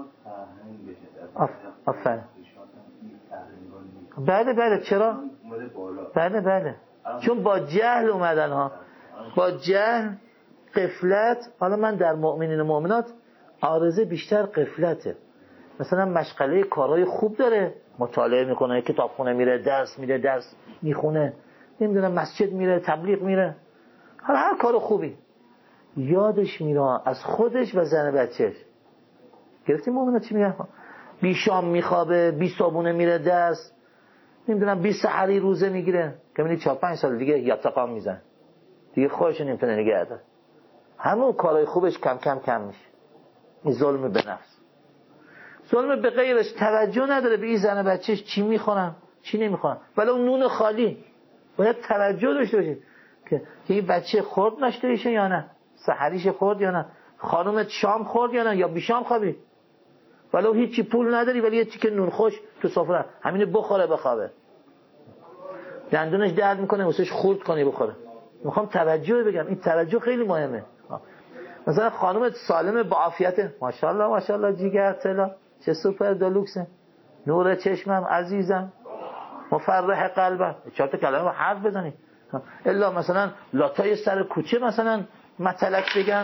آفرین. بله بله چرا؟ بله بله چون با جهل اومدن ها، با جهل، غفلت. حالا من در مؤمنین و مؤمنات عارضه بیشتر غفلته. مثلا مشغله کارهای خوب داره، مطالعه میکنه، کتابخونه میره، درس میره، درس میخونه، نمیدونم مسجد میره، تبلیغ میره، حالا هر کار خوبی یادش میره از خودش و زن بچهش. گرفتیم مؤمنات چی میگن؟ بی شام میخوابه، بی صابونه میره درس، نمیدونم بی سحری روزه میگیره، که میدونی چهار پنج سال دیگه یاتقام میزن، دیگه خودش نمیتونه نگه داره، همون کارهای خوبش کم کم کم میشه. این ظلم به نفس. ظلم به غیرش، توجه نداره به این زن و بچهش چی میخورن چی نمیخورن، ولی اون نون خالی باید توجه داشته باشید که این بچه خورد نشته یا نه، سحریش خورد یا نه، خانومت شام خورد یا نه، یا بی شام خوابی، ولو هیچی پول نداری ولی یه تیکه نون خوش تو سفره همینه بخوره بخوابه، دندونش درد میکنه واسش خورد کنی بخوره. میخوام توجه بگم، این توجه خیلی مهمه. مثلا خانومت سالمه با عافیته، ماشاءالله ماشاءالله جیگر طلا، چه سوپر دلوکسه، نور چشمم عزیزم، مفرح قلبم، چهار تا کلمه حرف بزنی. الا مثلا لاتای سر کوچه مثلا مطلق بگم،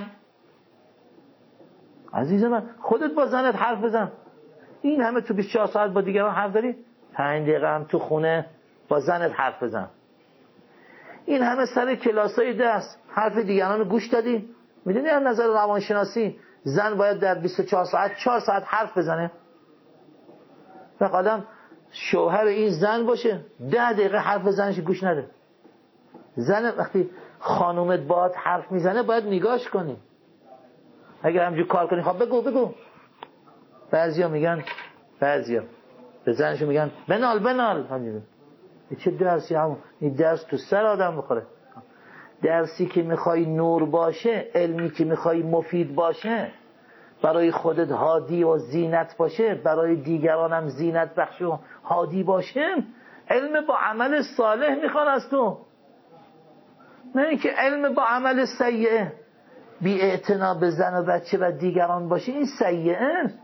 عزیز من خودت با زنت حرف بزن. این همه تو بیست و چهار ساعت با دیگران حرف داری، پنج دقیقه هم تو خونه با زنت حرف بزن. این همه سر کلاسای درس حرف دیگران رو گوش دادی. میدونی از نظر روانشناسی زن باید در بیست و چهار ساعت چهار ساعت حرف بزنه. و آدم شوهر این زن باشه ده دقیقه حرف زنش گوش نده. زن وقتی خانومت باهات حرف میزنه باید نگاش کنی. اگر همجور کار کنی خب بگو بگو. بعضیا میگن، بعضیا به زنشون میگن بنال بنال. این چه درسی همون؟ این درس تو سر آدم بخوره. درسی که میخوای نور باشه، علمی که میخوای مفید باشه، برای خودت هادی و زینت باشه، برای دیگرانم زینت بخش و هادی باشه، علم با عمل صالح میخوان از تو، نه اینکه علم با عمل سیئه. بی اعتنا به زن و بچه و دیگران باشه، این سیئه است.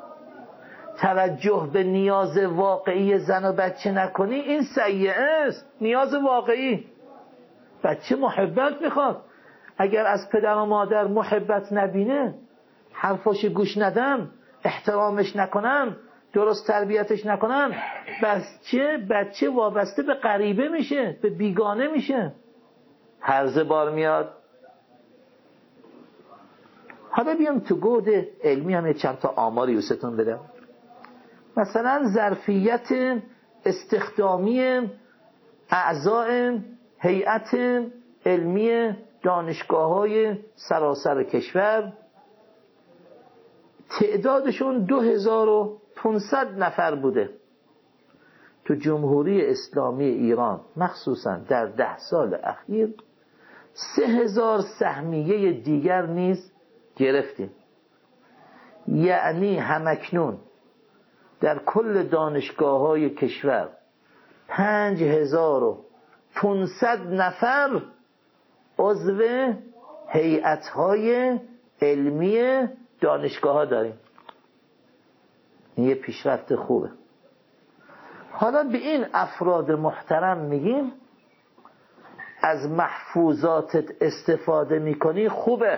توجه به نیاز واقعی زن و بچه نکنی، این سیئه است. نیاز واقعی، بچه محبت میخواد. اگر از پدر و مادر محبت نبینه، حرفاش گوش ندم، احترامش نکنم، درست تربیتش نکنم، بچه بچه وابسته به غریبه میشه، به بیگانه میشه، هرزه بار میاد. حالا بیام تو گود علمی هم چند تا آمار یوستون بدم. مثلا ظرفیت استخدامی اعضاء هیئت علمی دانشگاه‌های سراسر کشور تعدادشون دو هزار و پانصد نفر بوده. تو جمهوری اسلامی ایران مخصوصا در ده سال اخیر سه هزار سهمیه دیگر نیز گرفتیم. یعنی همکنون در کل دانشگاه‌های کشور پنج هزار و پانصد نفر عضو هیئت‌های علمی دانشگاه‌ها داریم. این یه پیشرفت خوبه. حالا به این افراد محترم میگیم از محفوظاتت استفاده میکنی خوبه،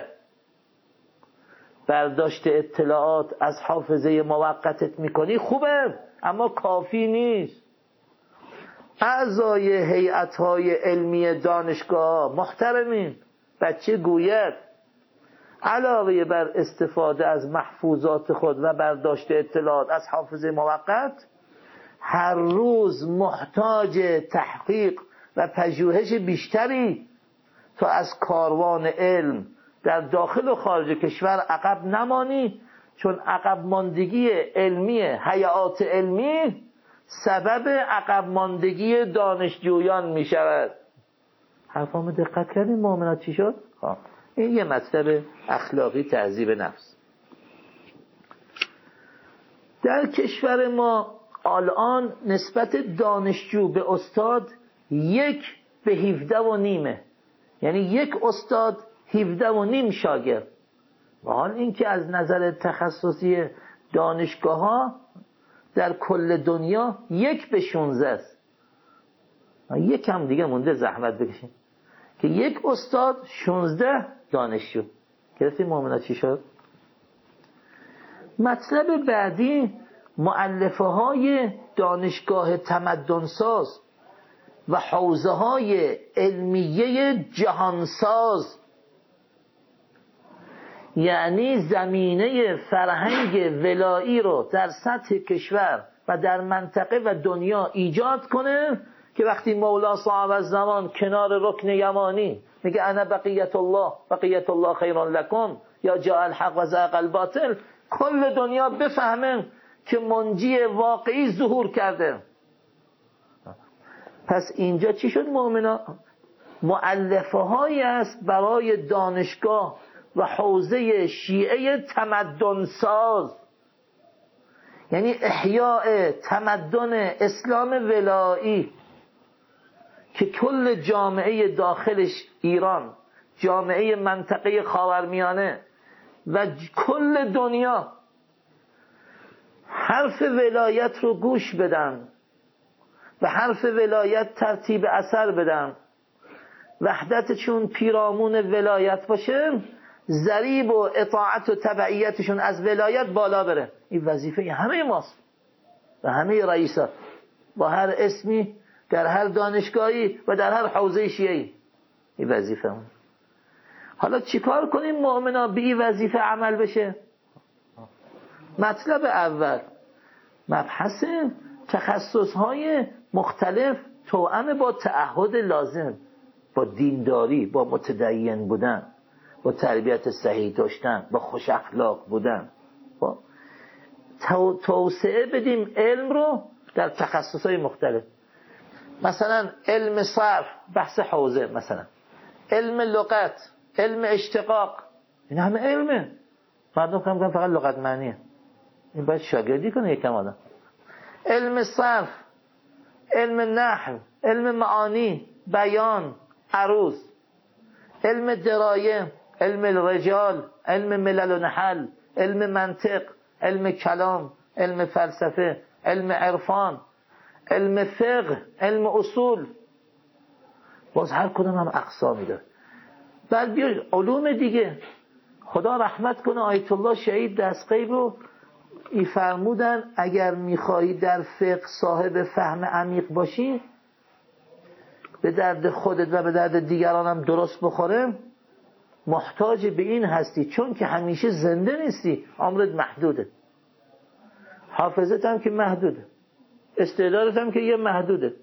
برداشت اطلاعات از حافظه موقتت میکنی خوبه، اما کافی نیست. اعضای هیئت‌های علمی دانشگاه محترمین، بچه گوید علاوه بر استفاده از محفوظات خود و برداشت اطلاعات از حافظه موقت، هر روز محتاج تحقیق و پژوهش بیشتری تا از کاروان علم در داخل و خارج کشور عقب نمانی، چون عقب ماندگی علمی هیئات علمی سبب عقب ماندگی دانشجویان می شود. حرفامو دقت کردین مؤمنات چی شد؟ ها. این یه مطلب اخلاقی تهذیب نفس. در کشور ما الان نسبت دانشجو به استاد یک به هفده و نیمه، یعنی یک استاد هفده و نیم شاگرد. و حال این که از نظر تخصصی دانشگاه ها در کل دنیا یک به شونزده است. یک هم دیگه مونده زحمت بکشین که یک استاد شونزده دانشجو. گرفتیم مؤمنات چی شد؟ مطلب بعدی مؤلفه های دانشگاه تمدنساز و حوزه های علمیه جهانساز، یعنی زمینه فرهنگ ولایی رو در سطح کشور و در منطقه و دنیا ایجاد کنه که وقتی مولا صاحب الزمان کنار رکن یمانی میگه انا بقیت الله بقیت الله خیر لکم یا جاء الحق و زهق الباطل، کل دنیا بفهمه که منجی واقعی ظهور کرده. پس اینجا چی شد مؤمنا؟ مؤلفه هایی است برای دانشگاه و حوزه شیعه تمدن ساز، یعنی احیاء تمدن اسلام ولایی که کل جامعه داخلش ایران، جامعه منطقه خاورمیانه و کل دنیا حرف ولایت رو گوش بدن و حرف ولایت ترتیب اثر بدن، وحدتشون پیرامون ولایت باشه، ضریب و اطاعت و تبعیتشون از ولایت بالا بره. این وظیفه همه ماست و همه رئیسات با هر اسمی در هر دانشگاهی و در هر حوزه شیعی. این وظیفه هم. حالا چیکار کنیم مؤمنا به این وظیفه عمل بشه؟ مطلب اول مبحث تخصصهای مختلف توأم با تعهد لازم، با دینداری، با متدین بودن، با تربیت صحیح داشتن، با خوش اخلاق بودن، با توسعه بدیم علم رو در تخصصهای مختلف. مثلا علم صرف، بحث حوزه، مثلا علم لغت، علم اشتقاق، این همه علمه. مردم کم کم فقط لغت معنیه، این باید شاگردی کنه یکم آدم. علم صرف، علم نحو، علم معانی، بیان، عروض، علم درایه، علم الرجال، علم ملل و نحل، علم منطق، علم کلام، علم فلسفه، علم عرفان، علم فقه، علم اصول. باز هر کدوم هم اقسامی داره. بعد بیاید علوم دیگه. خدا رحمت کنه آیت الله شهید دستقیب رو ای فرمودن اگر میخوایی در فقه صاحب فهم عمیق باشی، به درد خودت و به درد دیگرانم درست بخوره، محتاج به این هستی، چون که همیشه زنده نیستی، عمرت محدوده، حافظت هم که محدوده، استعدادت هم که یه محدوده.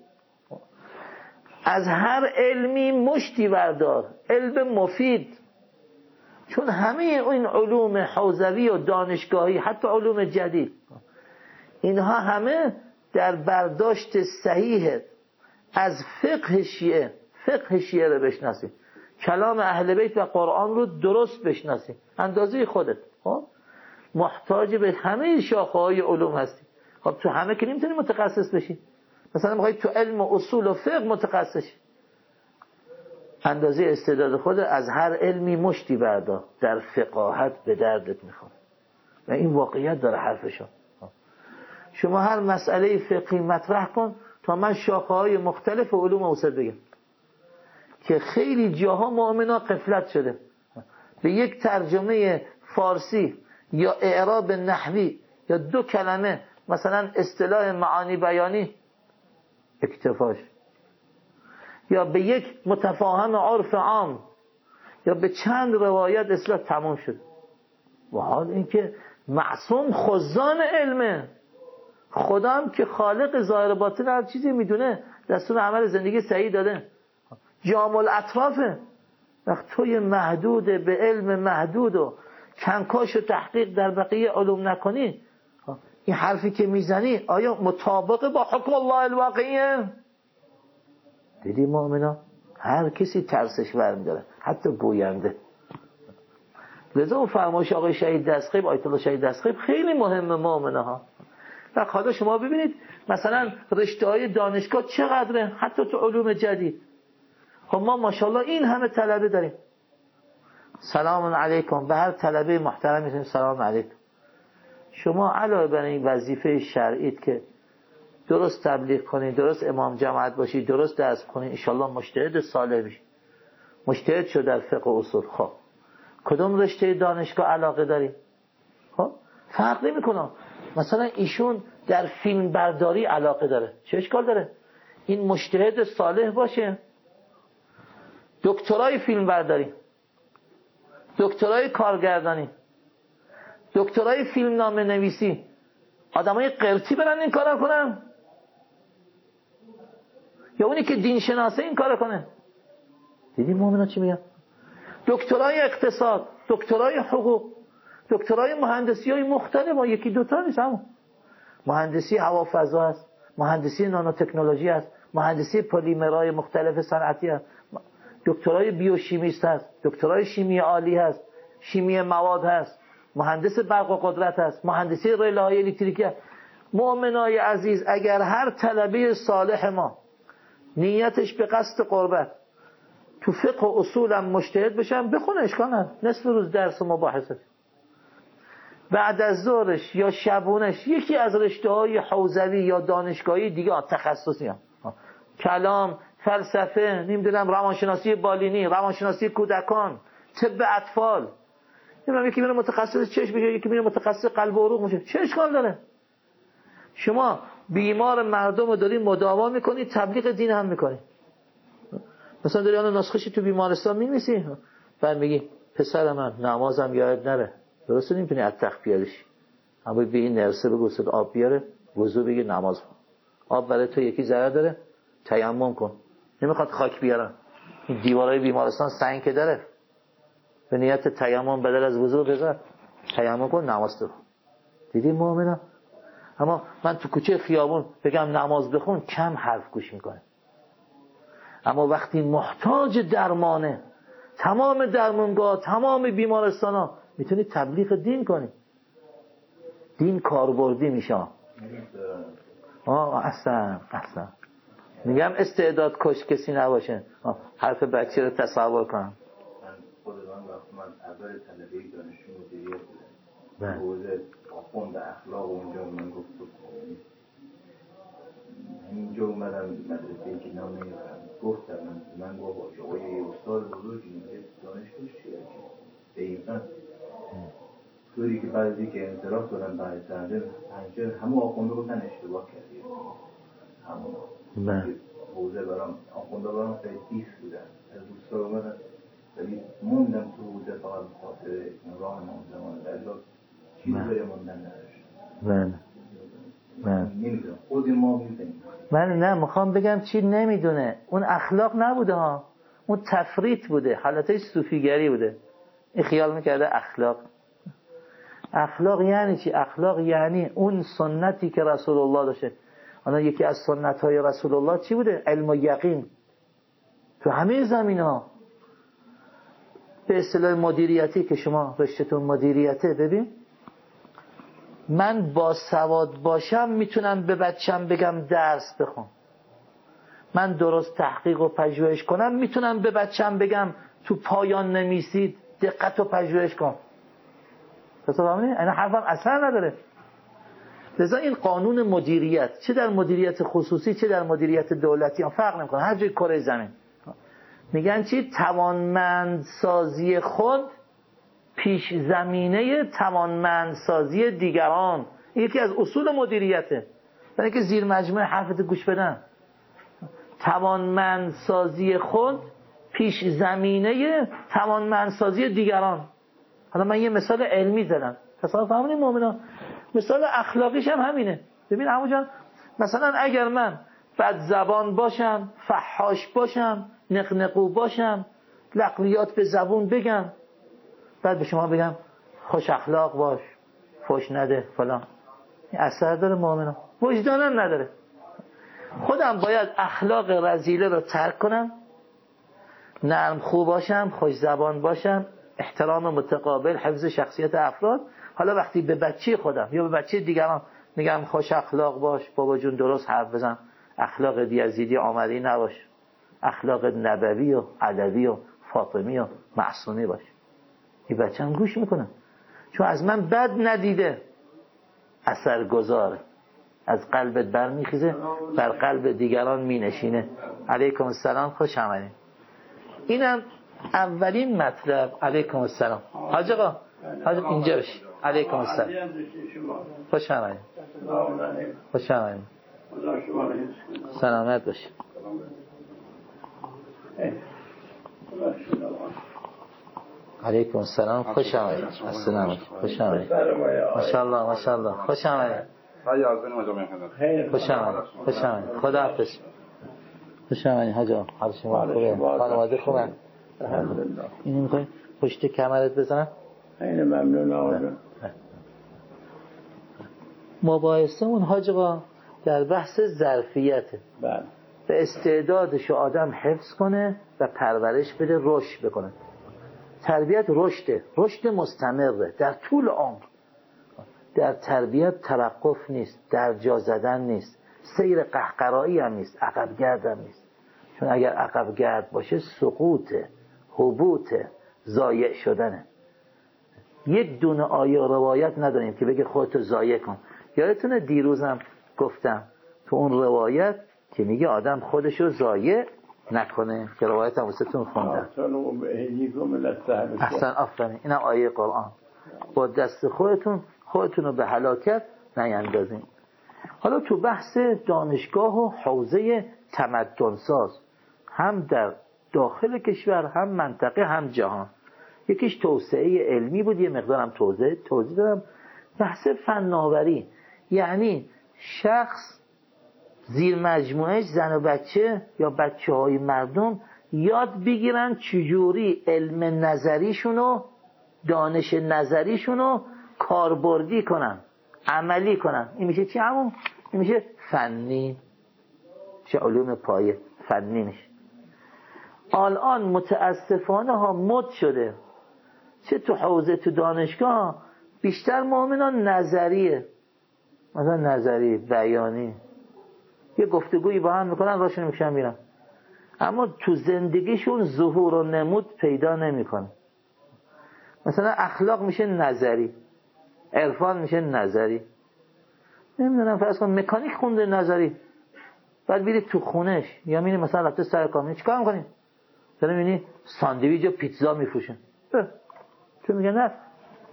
از هر علمی مشتی بردار، علم مفید، چون همه این علوم حوزوی و دانشگاهی، حتی علوم جدید، اینها همه در برداشت صحیح از فقه شیعه، فقه شیعه رو بشناسی، کلام اهل بیت و قرآن رو درست بشناسی اندازه خودت. خب محتاج به همه شاخه‌های علوم هستی. خب تو همه که نمیتونی متخصص بشی، مثلا میخوای تو علم و اصول و فقه متخصص شی، اندازه استعداد خود از هر علمی مشتی بردار، در فقاهت به دردت میخواد. و این واقعیت داره حرفشون. شما هر مسئله فقهی مطرح کن تا من شاخه‌های مختلف علوم اصول بگم که خیلی جاها مؤمنا غفلت شده، به یک ترجمه فارسی یا اعراب نحوی یا دو کلمه مثلا اصطلاح معانی بیانی اکتفاش، یا به یک متفاهم عرف عام، یا به چند روایت اصلاح تمام شد. و حال اینکه معصوم خزان علمه، خدا هم که خالق ظاهر باطن هر چیزی میدونه، دستور عمل زندگی صحیح داده، جامع الاطرافه. وقت توی محدود به علم محدود و کنکاش و تحقیق در بقیه علوم نکنی، این حرفی که میزنی آیا مطابق با حکم الله الواقعیه؟ دیدی مؤمنا هر کسی ترسش برمی داره، حتی گوینده. لذا اون فرمایش آقای شهید دستخیب، آیت الله شهید دستخیب خیلی مهمه مؤمنا ها. و حالا شما ببینید مثلا رشته های دانشگاه چقدره، حتی تو علوم جدید. خب ما ماشاءالله این همه طلبه داریم، سلام علیکم، به هر طلبه محترم میگیم سلام علیکم. شما علاوه بر این وظیفه شرعیت که درست تبلیغ کنید، درست امام جماعت باشید، درست درس کنید، ان شاء الله مجتهد صالح بشید، مجتهد شد در فقه و اصول. خب کدوم رشته دانشگاه علاقه داری؟ خب فرق نمیکنه. مثلا ایشون در فیلم برداری علاقه داره، چه اشکال داره؟ این مجتهد صالح باشه، دکترای فیلم برداری، دکترای کارگردانی، دکترای فیلم نامه نویسی، آدمای قرتی برن این کارا کنن؟ یا اونی که دین شناسه این کارا کنه؟ دیدی مؤمنا چی میگن؟ دکترای اقتصاد، دکترای حقوق، دکترای مهندسی های مختلف، ما یکی دوتا نیست، همون مهندسی هوافضا هست، مهندسی نانو تکنولوژی هست، مهندسی پلیمرهای مختلف صنعتی هست، دکترای بیوشیمیست هست، دکترای شیمی عالی هست، شیمی مواد هست، مهندس برق و قدرت هست، مهندسی ریله‌های الکتریکی هست. مؤمنای عزیز اگر هر طلبه صالح ما نیتش به قصد قربت تو فقه و اصولم مجتهد بشن، بخونه، اشکال نداره، نصف روز درس و مباحثه، بعد از ظهرش یا شبونش یکی از رشته‌های حوزوی یا دانشگاهی دیگه تخصصی هم. کلام، فلسفه، نمیدونم روانشناسی بالینی، روانشناسی کودکان، طب اطفال، نمیدونم یکی میره متخصص چشم بشه، یکی میره متخصص قلب و عروق میشه، چه اشکال داره؟ شما بیمار مردم رو داری مداوا میکنی، تبلیغ دین هم میکنی. مثلا داری آن نسخه‌شی تو بیمارستان می‌نویسی، بعد میگی پسر من نمازم یاد نره، درسته نمیتونی از تخت بیاریش، اما به این نرسه بگو صد آب بیاره، وضو بگی، نماز کن. آب برای تو یکی ضرر داره، تیمم کن. نمیخواد خاک بیارن، این دیوارای بیمارستان سنگ که داره، به نیت تیمم بدل از وضو بذار، تیمم کن، نماز تو. دیدی مؤمنا؟ اما من تو کوچه خیابون بگم نماز بخون، کم حرف گوش میکنه. اما وقتی محتاج درمانه، تمام درمانگاه، تمام بیمارستان ها میتونی تبلیغ دین کنی، دین کاربردی میشه. آه اصلا اصلا میگم استعداد کش کسی نباشه. آه. حرف بچه رو تصور کنم. من خودم وقتی من اول طلبه دانشجو مدیریت بودم، حوزه آخوند اخلاق اونجا من گفت اینجا اومدم مدرسه که نام نمیبرم، گفتم من من با آقای استاد بزرگی دانشجو چیه دقیقا تو طوری که بعضی که اعتراف دارن برای سنده پنجه همون آخونده گفتن اشتباه کردیم همون حوزه برام آخونده برام خیلی دیس بودن از دوستا اومدن ولی موندم تو حوزه فقط خاطر راه ما زمان دلیل چیزی برای موندن نداشت من من نمیدونم خود ما میدونیم من نه میخوام بگم چی نمیدونه اون اخلاق نبوده ها اون تفریط بوده حالتش صوفیگری بوده این خیال میکرده اخلاق اخلاق یعنی چی؟ اخلاق یعنی اون سنتی که رسول الله داشته. انا یکی از سنت های رسول الله چی بوده؟ علم و یقین تو همه زمین ها. به اصطلاح مدیریتی که شما رشته‌تون مدیریته، ببین من با سواد باشم میتونم به بچم بگم درس بخون، من درست تحقیق و پژوهش کنم میتونم به بچم بگم تو پایان نمیسید دقت و پژوهش کن. پس فهمیدین؟ اینا حرفم اثر نداره. لذا این قانون مدیریت چه در مدیریت خصوصی چه در مدیریت دولتی هم فرق نمیکنه، هر جای کره زمین میگن چی؟ توانمندسازی خود پیش زمینه توانمندسازی دیگران. یکی از اصول مدیریته. برای که زیر مجموعه حرفت گوش بدن. توانمندسازی خود پیش زمینه توانمندسازی دیگران. حالا من یه مثال علمی زدم، تصور فهمونید مؤمنان؟ مثال اخلاقیش هم همینه. ببین عمو جان، مثلا اگر من بد زبان باشم، فحاش باشم، نقنقو باشم، لقویات به زبون بگم، بعد به شما بگم خوش اخلاق باش، فحش نده فلان، این اثر داره مؤمنان؟ وجدانم نداره. خودم باید اخلاق رذیله رو ترک کنم، نرم خو باشم، خوش زبان باشم، احترام متقابل، حفظ شخصیت افراد. حالا وقتی به بچه خودم یا به بچه دیگران میگم خوش اخلاق باش، بابا جون درست حرف بزن، اخلاق یزیدی آمدی نباش، اخلاق نبوی و علوی و فاطمی و معصومی باش، این بچه هم گوش میکنه، چون از من بد ندیده، اثر گذاره، از قلبت برمیخیزه، بر قلب دیگران مینشینه. علیکم السلام، خوش آمدید. اینم اولین مطلب. علیکم السلام حاج آقا، حاج اینجا بشی. علیکم السلام، خوش آمدید. خوش آمدید، سلامت باشی. علیکم السلام، خوش آمدید. السلام، خوش آمدید. ماشاءالله ماشاءالله، خوش آمدید. خوش آمدید، خوش آمدید. خدا حافظ. خوش آمدید حاج آقا. حال شما خوبه؟ خانواده خوبه؟ الحمدلله. اینو می‌خوای پشت کمرت بزنم؟ خیلی ممنون آقا. مباحثه اون حاج آقا در بحث ظرفیته. بله. به استعدادش آدم حفظ کنه و پرورش بده، رشد بکنه. تربیت رشده، رشد مستمره در طول عمر. در تربیت توقف نیست، در جا زدن نیست، سیر قهقرایی هم نیست، عقب گرد هم نیست. چون اگر عقب گرد باشه سقوطه، حبوطه، ضایع شدنه. یک دونه آیه روایت نداریم که بگه خودتو ضایع کن. یادتونه دیروزم گفتم تو اون روایت که میگه آدم خودشو ضایع نکنه، که روایت هم واسهتون خوندم. احسن، آفرین. اینم آیه قرآن. با دست خودتون خودتون رو به هلاکت نیندازین. حالا تو بحث دانشگاه و حوزه تمدن ساز، هم در داخل کشور، هم منطقه، هم جهان، یکیش توسعه علمی بود، یه مقدارم توضیح توضیح دادم. بحث فناوری، یعنی شخص زیر مجموعه زن و بچه یا بچه های مردم یاد بگیرن چجوری علم نظریشونو، دانش نظریشونو کاربردی کنن، عملی کنن. این میشه چی همون؟ این میشه فنی، چه علوم پایه فنی میشه. الان متاسفانه ها مد شده، چه تو حوزه تو دانشگاه بیشتر مؤمنان نظریه، مثلا نظری بیانی، یه گفتگویی با هم میکنن راشون میکشن میرن، اما تو زندگیشون ظهور و نمود پیدا نمیکنه. مثلا اخلاق میشه نظری، عرفان میشه نظری. نمیدونم فرض کن مکانیک خونده نظری، بعد بیری تو خونش یا میری مثلا رفته سر کار، چیکار میکنی؟ داره میبینی ساندویچ و پیتزا میفروشن، تو میگه نه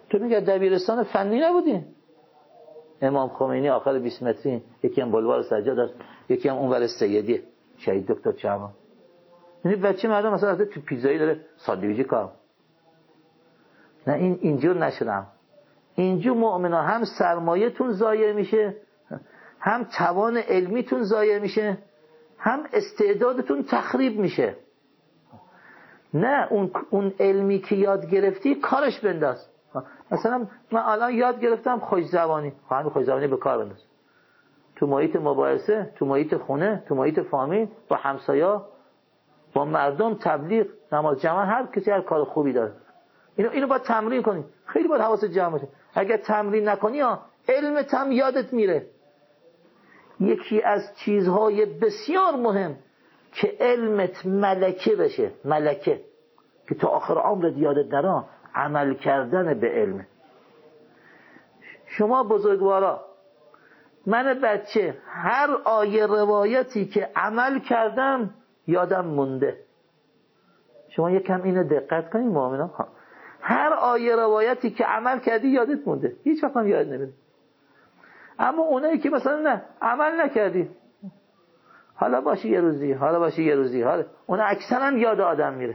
تو میگه دبیرستان فنی نبودی؟ امام خمینی آخر بیست متری، یکی هم بلوار سجاد است، یکی هم اونور سیدی شهید دکتر چهمان. یعنی بچه مردم مثلا از تو پیزایی داره ساندویچی کار. نه این اینجور نشدم. اینجور مؤمنا هم سرمایه‌تون ضایع میشه، هم توان علمیتون ضایع میشه، هم استعدادتون تخریب میشه. نه اون اون علمی که یاد گرفتی کارش بنداز. مثلا من الان یاد گرفتم خوش زبانی، همین خوش زبانی به کار بنداز. تو محیط مباحثه، تو محیط خونه، تو محیط فامیل، با همسایا، با مردم، تبلیغ، نماز جمع، هر کسی هر کار خوبی داره. اینو اینو باید تمرین کنی. خیلی باید حواست جمع باشه. اگر تمرین نکنی ها علمت هم یادت میره. یکی از چیزهای بسیار مهم که علمت ملکه بشه، ملکه که تا آخر عمرت یادت نره، عمل کردن به علم. شما بزرگوارا، من بچه هر آیه روایتی که عمل کردم یادم مونده. شما یکم اینو دقت کنید مؤمنان، هر آیه روایتی که عمل کردی یادت مونده، هیچ وقت هم یاد نمیره. اما اونایی که مثلا نه عمل نکردی، حالا باشی یه روزی، حالا باشی یه روزی، حالا اون اکثرا یاد آدم میره.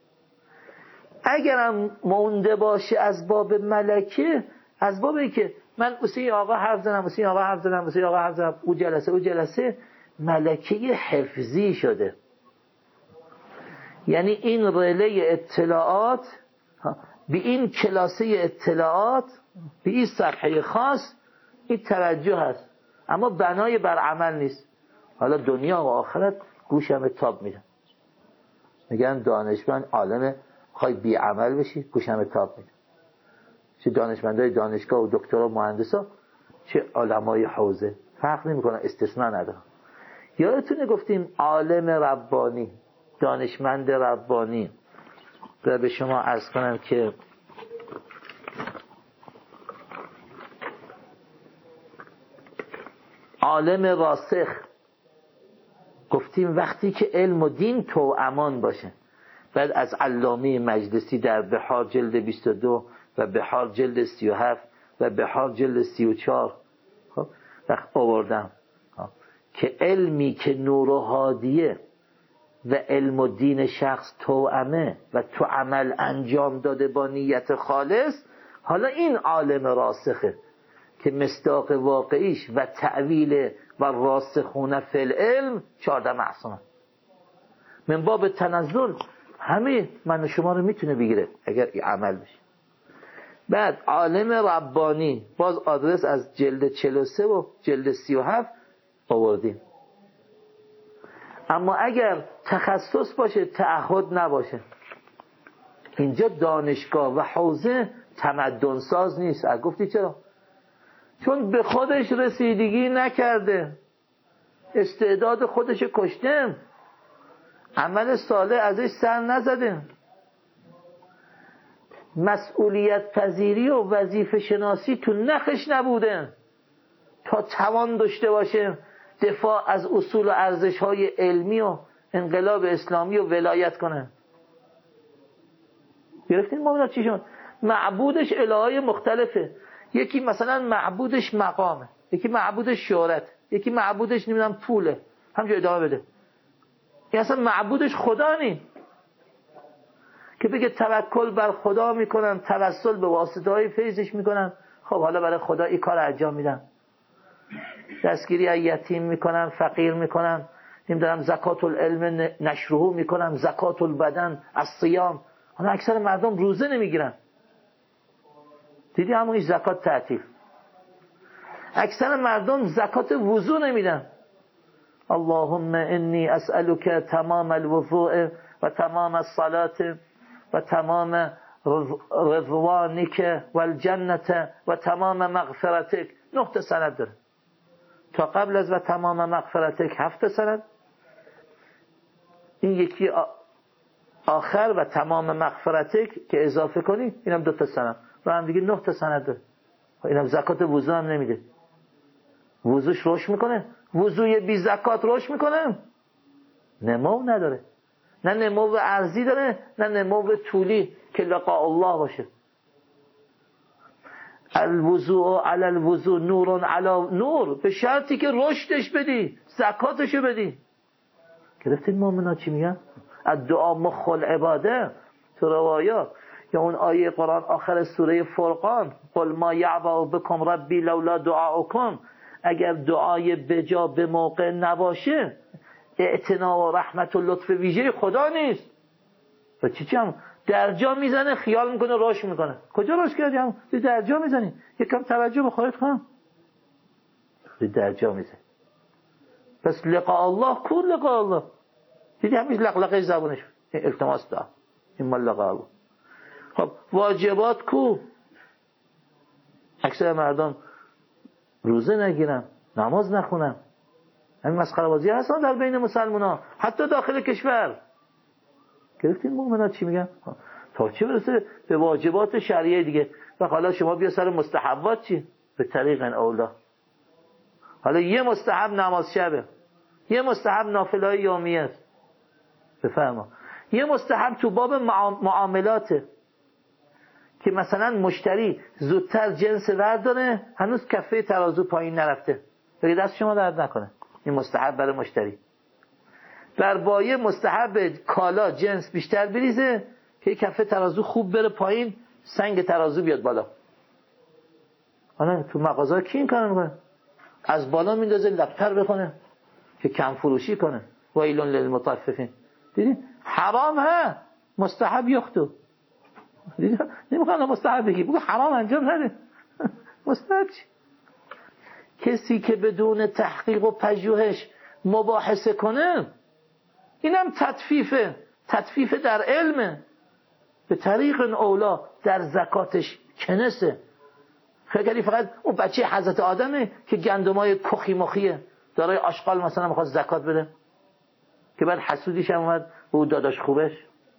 اگرم مونده باشه از باب ملکه، از بابی که من واسه آقا حرف زدم، واسه آقا حرف زدم، واسه آقا حرف زدم، او جلسه او جلسه، ملکه حفظی شده. یعنی این رله اطلاعات به این کلاسه اطلاعات به این صفحه خاص این توجه هست، اما بنای بر عمل نیست. حالا دنیا و آخرت گوشم تاب میدن، میگن دانشمند عالم، خواهی بی عمل بشی گوشم تاب میدن. چه دانشمندای دانشگاه و دکترا و مهندسا، چه علمای حوزه، فرق نمیکنه، استثناء نداره. یادتونه گفتیم عالم ربانی، دانشمند ربانی، و به شما عرض کنم که عالم راسخ، گفتیم وقتی که علم و دین تو امان باشه. بعد از علامه مجلسی در بحار جلد بیست و دو و بحار جلد سی و هفت و بحار جلد سی و چهار خب وقت آوردم که علمی که نور و هادیه و علم و دین شخص توأمه و تو عمل انجام داده با نیت خالص، حالا این عالم راسخه که مصداق واقعیش و تعویل و راسخونه فی العلم چهارده معصومه. من باب تنزل همه من و شما رو میتونه بگیره اگر این عمل بشه. بعد عالم ربانی، باز آدرس از جلد چهل و سه و جلد سی و هفت آوردیم. اما اگر تخصص باشه، تعهد نباشه، اینجا دانشگاه و حوزه تمدن ساز نیست. گفتی چرا؟ چون به خودش رسیدگی نکرده، استعداد خودش کشته، عمل صالح ازش سر نزده، مسئولیت پذیری و وظیفه شناسی تو نخش نبوده تا توان داشته باشه دفاع از اصول و ارزش‌های علمی و انقلاب اسلامی و ولایت کنه. گرفتین موضوع چی شد؟ معبودش الههای مختلفه. یکی مثلا معبودش مقامه، یکی معبودش شهرت، یکی معبودش نمیدونم پوله، همینجوری ادامه بده. این اصلا معبودش خدا نی که بگه توکل بر خدا میکنم، توسل به واسطه های فیضش میکنم. خب حالا برای خدا این کار انجام میدم، دستگیری از یتیم میکنم، فقیر میکنم، نمیدونم زکات العلم نشره میکنم، زکات البدن از صیام. حالا اکثر مردم روزه نمیگیرن، دیدی همون زکات تعطیل. اکثر مردم زکات وضو نمیدن. اللهم انی اسألک تمام الوضوء و تمام الصلاة و تمام رضوانک و الجنة و تمام مغفرتک. نه تا سند داره. تا قبل از و تمام مغفرتک هفت سند، این یکی آخر و تمام مغفرتک که اضافه کنی اینم دو تا سند و هم دیگه نه تا سند داره. اینم زکات وضو هم نمیده. وضوش روش میکنه؟ وضوی بی زکات روش میکنه؟ نمو نداره. نه نمو ارضی داره، نه نمو طولی که لقاء الله باشه. الوضوء علی الوضوء نور علی نور، به شرطی که رشدش بدی، زکاتشو بدی. گرفتین مومنا چی میگن؟ الدعا مخ العباده تو روایات، یا اون آیه قرآن آخر سوره فرقان قل ما یعبأ بکم ربی لولا دعاؤکم، اگر دعای بجا به موقع نباشه اعتنا و رحمت و لطف ویژه خدا نیست. و چی چی هم درجا میزنه، خیال میکنه روش میکنه. کجا روش کردی؟ هم درجا میزنی. یکم توجه به خودت کن. درجا میزنی. پس لقاء الله کو لقاء الله؟ دیدی همیشه لقلقه زبونش التماس دعا، این مال لقاء الله. خب واجبات کو؟ اکثر مردم روزه نگیرن، نماز نخونن. همین مسخره بازی هستن در بین مسلمانان، حتی داخل کشور. گرفتین مومنات چی میگن؟ تا چه برسه به واجبات شرعیه دیگه. و حالا شما بیا سر مستحبات چی؟ به طریق اولا. حالا یه مستحب نماز شبه، یه مستحب نافله‌های یومیه است. بفرما. یه مستحب تو باب معاملاته که مثلا مشتری زودتر جنس ورداره، هنوز کفه ترازو پایین نرفته، بگه دست شما درد نکنه، این مستحب برای مشتری. در بایه مستحب کالا جنس بیشتر بریزه که کفه ترازو خوب بره پایین، سنگ ترازو بیاد بالا. حالا تو مغازه کی این کارو میکنه؟ از بالا میندازه لبتر بکنه که کم فروشی کنه. ویل للمطففین. دیدی حرام ها، مستحب یختو. دیدی نمیخواد مستحب بگی، بگو حرام انجام نده. مستحب چی؟ کسی که بدون تحقیق و پژوهش مباحثه کنه، اینم تطفیفه. تطفیف در علمه. به طریق اولا در زکاتش کنسه. فکری فقط اون بچه حضرت آدمه که گندمای کخی مخیه دارای آشغال مثلا میخواد زکات بده، که بعد حسودیش هم اومد به اون داداش خوبش.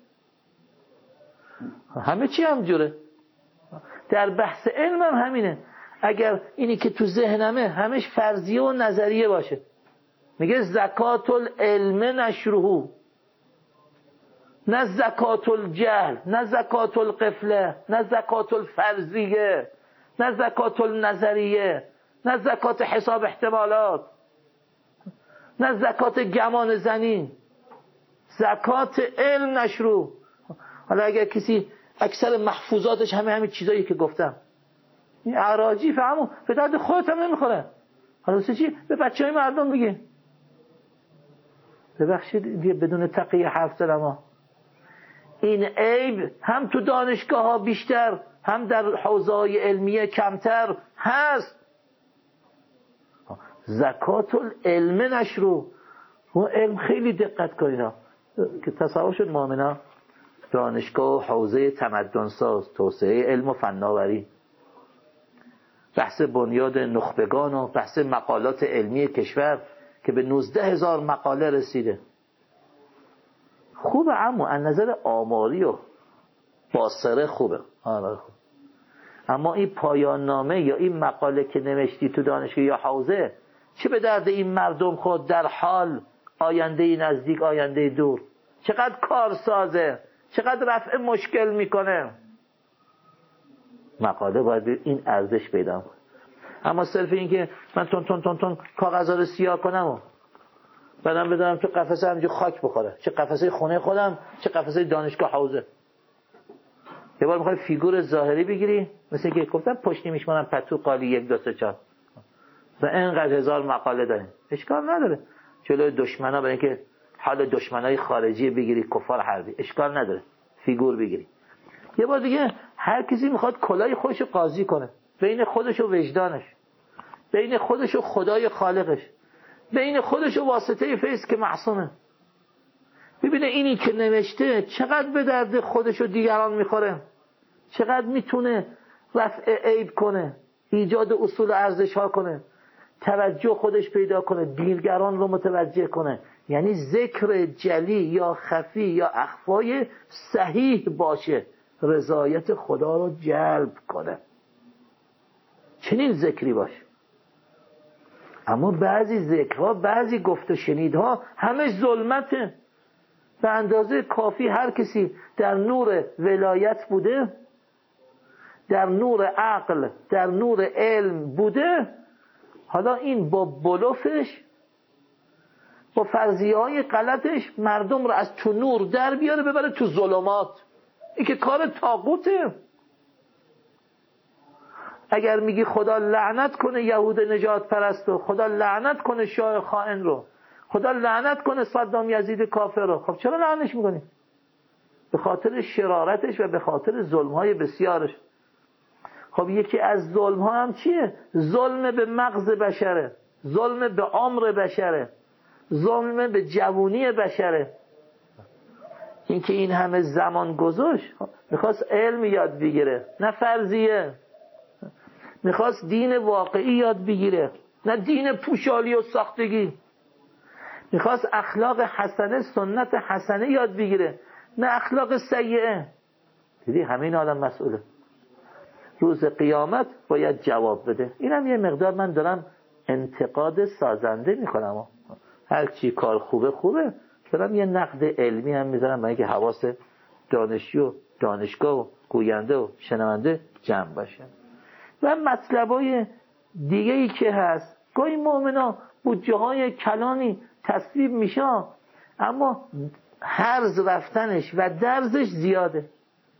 همه چی هم جوره. در بحث علم هم همینه. اگر اینی که تو ذهنمه همش فرضیه و نظریه باشه، میگه زکات العلم نشرهو، نه زکات الجهل، نه زکات القفله، نه زکات الفرضیه، نه زکات النظریه، نه زکات حساب احتمالات، نه زکات گمان زنی، زکات علم نشرو. حالا اگر کسی اکثر محفوظاتش همه همین چیزایی که گفتم، این اعراجی فهمو به درد خودت هم نمیخوره. حالا چی؟ به بچه های مردم بگه. ببخشید دیگه بدون تقیه حرف زدم. این عیب هم تو دانشگاه ها بیشتر، هم در حوزه های علمیه کمتر هست. زکات العلم نشرو. اون علم خیلی دقت کنید که تصور شد مؤمنا دانشگاه و حوزه تمدن ساز، توسعه علم و فناوری، بحث بنیاد نخبگان و بحث مقالات علمی کشور که به نوزده هزار مقاله رسیده. خوبه، اما از نظر آماری و باصره خوبه. آره خوب. اما این پایان نامه یا این مقاله که نوشتی تو دانشگاه یا حوزه چه به درد این مردم خود در حال، آینده نزدیک، آینده دور؟ چقدر کار سازه، چقدر رفع مشکل میکنه. مقاله باید این ارزش پیدا کنه. اما صرف این که من تون تون تون تون کاغذها رو سیاه کنم و بعدم بدارم تو قفسه همینجور خاک بخوره، چه قفسه خونه خودم، چه قفسه دانشگاه حوزه. یه بار میخوای فیگور ظاهری بگیری، مثل که گفتم پشتی میشمونم پتو قالی یک دو سه چهار و اینقدر هزار مقاله داریم، اشکال نداره. جلوی دشمنا برای اینکه حال دشمنای خارجی بگیری، کفار حربی، اشکال نداره فیگور بگیری. یه بار دیگه هر کسی میخواد کلاه خودشو قاضی کنه بین خودش و وجدانش، بین خودش و خدای خالقش، بین خودش و واسطه فیض که معصومه. ببینه اینی که نوشته چقدر به درد خودش و دیگران میخوره، چقدر میتونه رفع عیب کنه، ایجاد اصول ارزش ها کنه، توجه خودش پیدا کنه، دیگران رو متوجه کنه. یعنی ذکر جلی یا خفی یا اخفای صحیح باشه، رضایت خدا رو جلب کنه، چنین ذکری باشه. اما بعضی ذکرها، بعضی گفت و شنیدها همه ظلمته. به اندازه کافی هر کسی در نور ولایت بوده، در نور عقل، در نور علم بوده، حالا این با بلوفش، با فرضیه های غلطش مردم رو از تو نور در بیاره ببره تو ظلمات. این که کار طاغوته. اگر میگی خدا لعنت کنه یهود نجات پرستو، خدا لعنت کنه شاه خائن رو، خدا لعنت کنه صدام یزید کافر رو، خب چرا لعنتش میکنی؟ به خاطر شرارتش و به خاطر ظلمهای بسیارش. خب یکی از ظلمها هم چیه؟ ظلم به مغز بشره، ظلم به عمر بشره، ظلم به جوونی بشره. این که این همه زمان گذاشت، میخواست علم یاد بگیره نه فرضیه، میخواست دین واقعی یاد بگیره نه دین پوشالی و ساختگی، میخواست اخلاق حسنه، سنت حسنه یاد بگیره نه اخلاق سیئه. دیدی همین آدم مسئوله، روز قیامت باید جواب بده. اینم یه مقدار من دارم انتقاد سازنده میکنم، هر چی کار خوبه خوبه، دارم یه نقد علمی هم میذارم برای اینکه حواس دانشجو و دانشگاه و گوینده و شنونده جمع باشه. و مطلبای دیگه ای که هست، گاهی مؤمنا بودجه های کلانی تصویب میشه اما هرز رفتنش و درزش زیاده.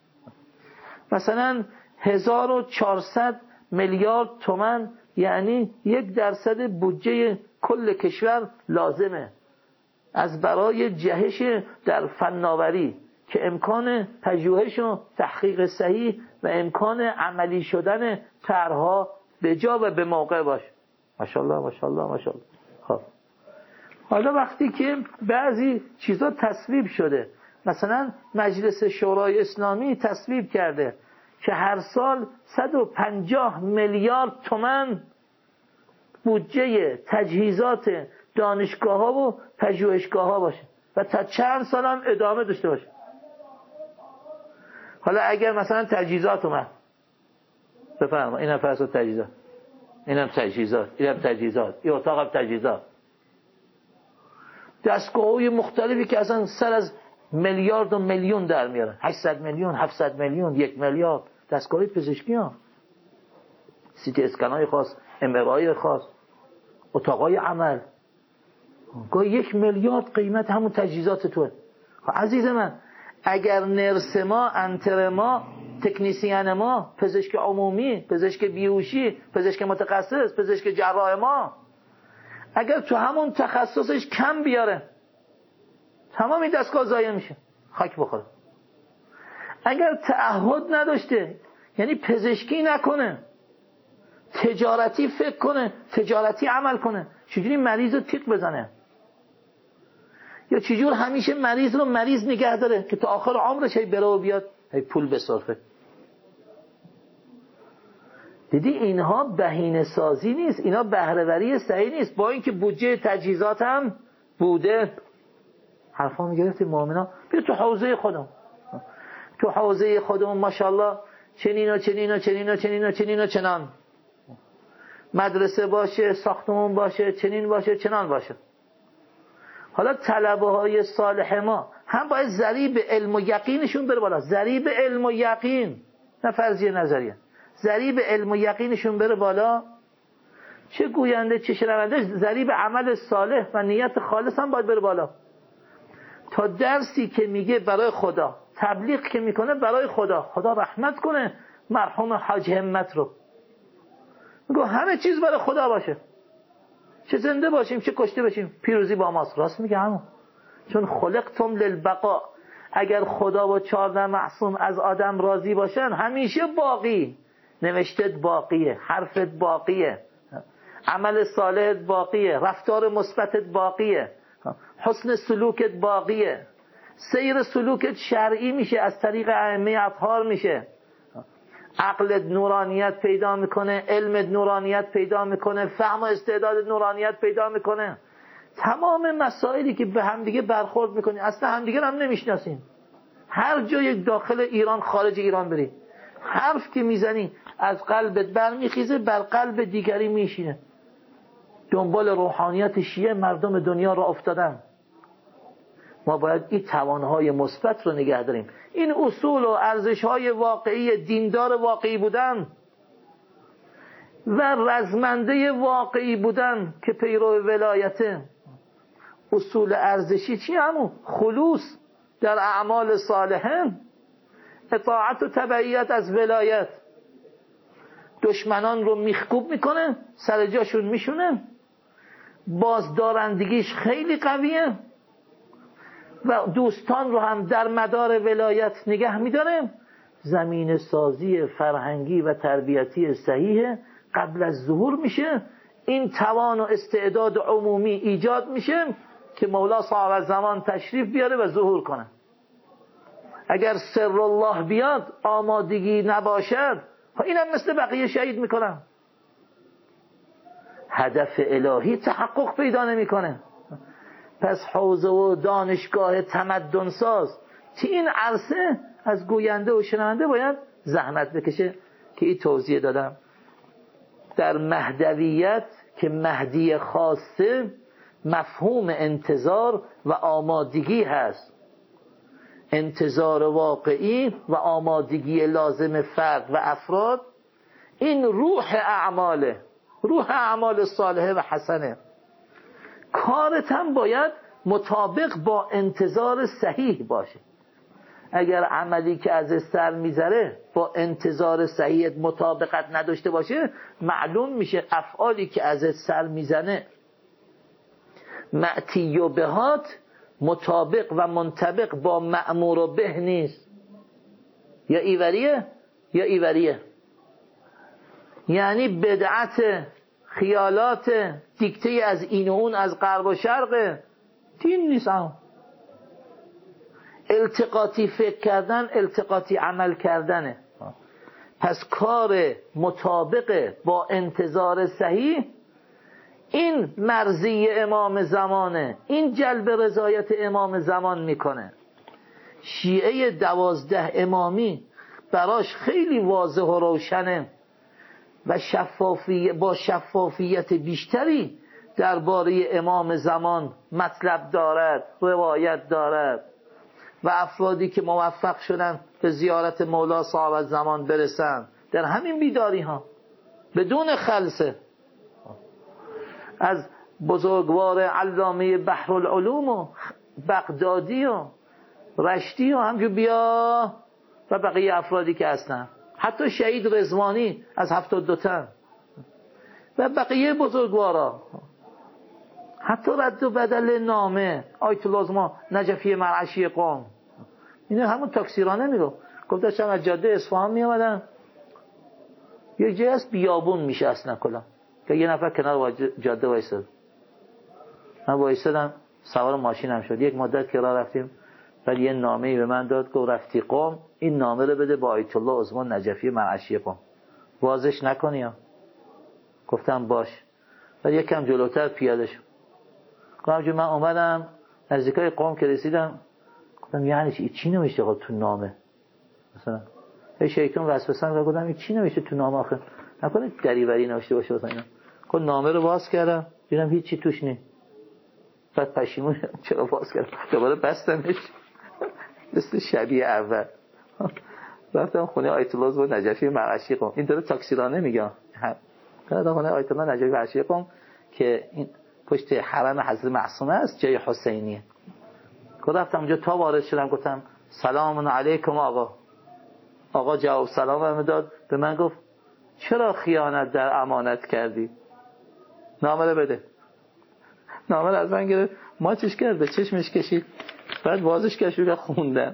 مثلا هزار و چهارصد میلیارد تومان، یعنی یک درصد بودجه کل کشور لازمه از برای جهش در فناوری که امکان پژوهش و تحقیق صحیح و امکان عملی شدن طرح‌ها به جا و به موقع باشه. ماشاءالله ماشاءالله ماشاءالله. خب حالا وقتی که بعضی چیزا تصویب شده، مثلا مجلس شورای اسلامی تصویب کرده که هر سال صد و پنجاه میلیارد تومان بودجه تجهیزات دانشگاه ها و پژوهشگاه ها باشه و تا چند سال هم ادامه داشته باشه. حالا اگر مثلا تجهیزات اومد، بفرما اینم فرض تجهیزات، اینم تجهیزات، اینم تجهیزات، این اتاق هم تجهیزات، دستگاه‌های مختلفی که اصلا سر از میلیارد و میلیون در میارن، هشتصد میلیون، هفتصد میلیون، یک میلیارد، دستگاه پزشکی ها، سی تی اسکن‌های خاص، ام آر آی خاص، اتاقای عمل، گاهی یک میلیارد قیمت همون تجهیزات توه. عزیز من، اگر نرس ما، انتر ما، تکنیسیان ما، پزشک عمومی، پزشک بیهوشی، پزشک متخصص، پزشک جراح ما، اگر تو همون تخصصش کم بیاره، تمام این دستگاه ضایع میشه، خاک بخوره. اگر تعهد نداشته، یعنی پزشکی نکنه، تجارتی فکر کنه، تجارتی عمل کنه، چجوری مریض رو تیغ بزنه، یا چجور همیشه مریض رو مریض نگه داره که تا آخر عمرش هی بره و بیاد هی پول بصرفه. دیدی اینها بهینه سازی نیست، اینا بهره‌وری صحیح نیست، با اینکه بودجه تجهیزات هم بوده. حرفا میگرفتی مؤمنا، بیا تو حوزه خودم، تو حوزه خودمون ماشاءالله چنین و چنین و چنین و چنین و چنین و چنان، مدرسه باشه، ساختمون باشه، چنین باشه، چنان باشه. حالا طلبه های صالح ما هم باید ذریب علم و یقینشون بره بالا، ذریب علم و یقین، نه فرضیه نظریه، ذریب علم و یقینشون بره بالا. چه گوینده چه شنونده، ذریب عمل صالح و نیت خالص هم باید بره بالا. تا درسی که میگه برای خدا، تبلیغ که میکنه برای خدا، خدا رحمت کنه مرحوم حاج همت رو، میگه همه چیز برای خدا باشه، چه زنده باشیم چه کشته باشیم پیروزی با ماست. راست میگه همون، چون خلقتم للبقاء. اگر خدا و چهارده معصوم از آدم راضی باشن همیشه باقی، نوشتت باقیه، حرفت باقیه، عمل صالحت باقیه، رفتار مثبتت باقیه، حسن سلوکت باقیه، سیر سلوکت شرعی میشه، از طریق ائمه اطهار میشه، عقلت نورانیت پیدا میکنه، علمت نورانیت پیدا میکنه، فهم و استعداد نورانیت پیدا میکنه. تمام مسائلی که به هم دیگه برخورد میکنی اصلا هم دیگه هم نمیشناسین. هر جای داخل ایران خارج ایران بری، حرف که میزنی از قلبت برمیخیزه، بر قلب دیگری میشینه. دنبال روحانیت شیعه مردم دنیا را افتادن، ما باید این توانهای مثبت رو نگه داریم. این اصول و ارزش‌های واقعی دیندار واقعی بودن و رزمنده واقعی بودن که پیرو ولایته. اصول ارزشی چی همون؟ خلوص در اعمال صالحه، اطاعت و تبعیت از ولایت. دشمنان رو میخکوب میکنه، سر جاشون میشونه، بازدارندگیش خیلی قویه و دوستان رو هم در مدار ولایت نگه میداره. زمین سازی فرهنگی و تربیتی صحیح قبل از ظهور میشه. این توان و استعداد عمومی ایجاد میشه که مولا صاحب الزمان تشریف بیاره و ظهور کنه. اگر سر الله بیاد آمادگی نباشد، اینم مثل بقیه شهید میکنن. هدف الهی تحقق پیدا نمیکنه. پس حوزه و دانشگاه تمدن ساز که این عرصه از گوینده و شنونده باید زحمت بکشه که این توضیح دادم. در مهدویت که مهدی خاصه مفهوم انتظار و آمادگی هست. انتظار واقعی و آمادگی لازم فرد و افراد، این روح اعماله، روح اعمال صالحه و حسنه. کارت هم باید مطابق با انتظار صحیح باشه. اگر عملی که از سر میذاره با انتظار صحیح مطابقت نداشته باشه، معلوم میشه افعالی که از سر میزنه معتی و بهات مطابق و منطبق با مأمور و به نیست. یا ایوریه یا ایوریه، یعنی بدعت، خیالات دیکته از این و اون، از غرب و شرق. دین نیست. هم التقاطی فکر کردن، التقاطی عمل کردنه. پس کار مطابق با انتظار صحیح، این مرضی امام زمانه، این جلب رضایت امام زمان میکنه. شیعه دوازده امامی براش خیلی واضح و روشنه و شفافی با شفافیت بیشتری درباره امام زمان مطلب دارد، روایت دارد و افرادی که موفق شدن به زیارت مولا صاحب الزمان برسن در همین بیداری ها بدون خلسه. از بزرگوار علامه بحرالعلوم و بغدادی و رشتی و همجور بیا و بقیه افرادی که هستن، حتی شهید رضوانی از هفتاد دو تن و بقیه بزرگوارا، حتی رد و بدل نامه آیت الله عظما نجفی مرعشی قم، اینه همون تاکسیرانه میگو. گفت داشتم از جاده اصفهان می آمدن، یه جای از بیابون میشه اصلا کلا که یه نفر کنار جاده وایساد. من وایسادم، سوار ماشینم شد. یک مدت که راه رفتیم، ولی یه نامه‌ای به من داد، گفت رفتی قم، این نامه رو بده با آیت الله عظما نجفی مرعشی قم، وازش نکنی ها. گفتم باش. ولی یکم جلوتر پیاده شد. گفتم من اومدم نزدیکای قم که رسیدم، گفتم یعنی چی چی نمیشه خب تو نامه؟ مثلا یه شیطان وسوسه می‌کنه، گفتم این چی نمیشه تو نامه آخه؟ نکنه دریوری نوشته باشه واسه اینا. گفت نامه رو باز کردم، دیدم هیچی توش نیست. بعد پشیمون چرا باز کردم؟ دوباره بستمش. مثل شبیه اول. رفتم خونه آیت الله عظما نجفی مرعشی قم. این داره تاکسیرانه میگم. رفتم خونه آیت الله نجفی مرعشی قم که این پشت حرم حضرت معصومه است، جای حسینیه. رفتم اونجا تا وارد شدم، گفتم سلام علیکم آقا. آقا جواب سلامم داد، به من گفت چرا خیانت در امانت کردی؟ نامه رو بده. نامه رو از من گرفت، ماچش کرد، به چشمش کشید، بعد بازش کرد، شروع خوندن.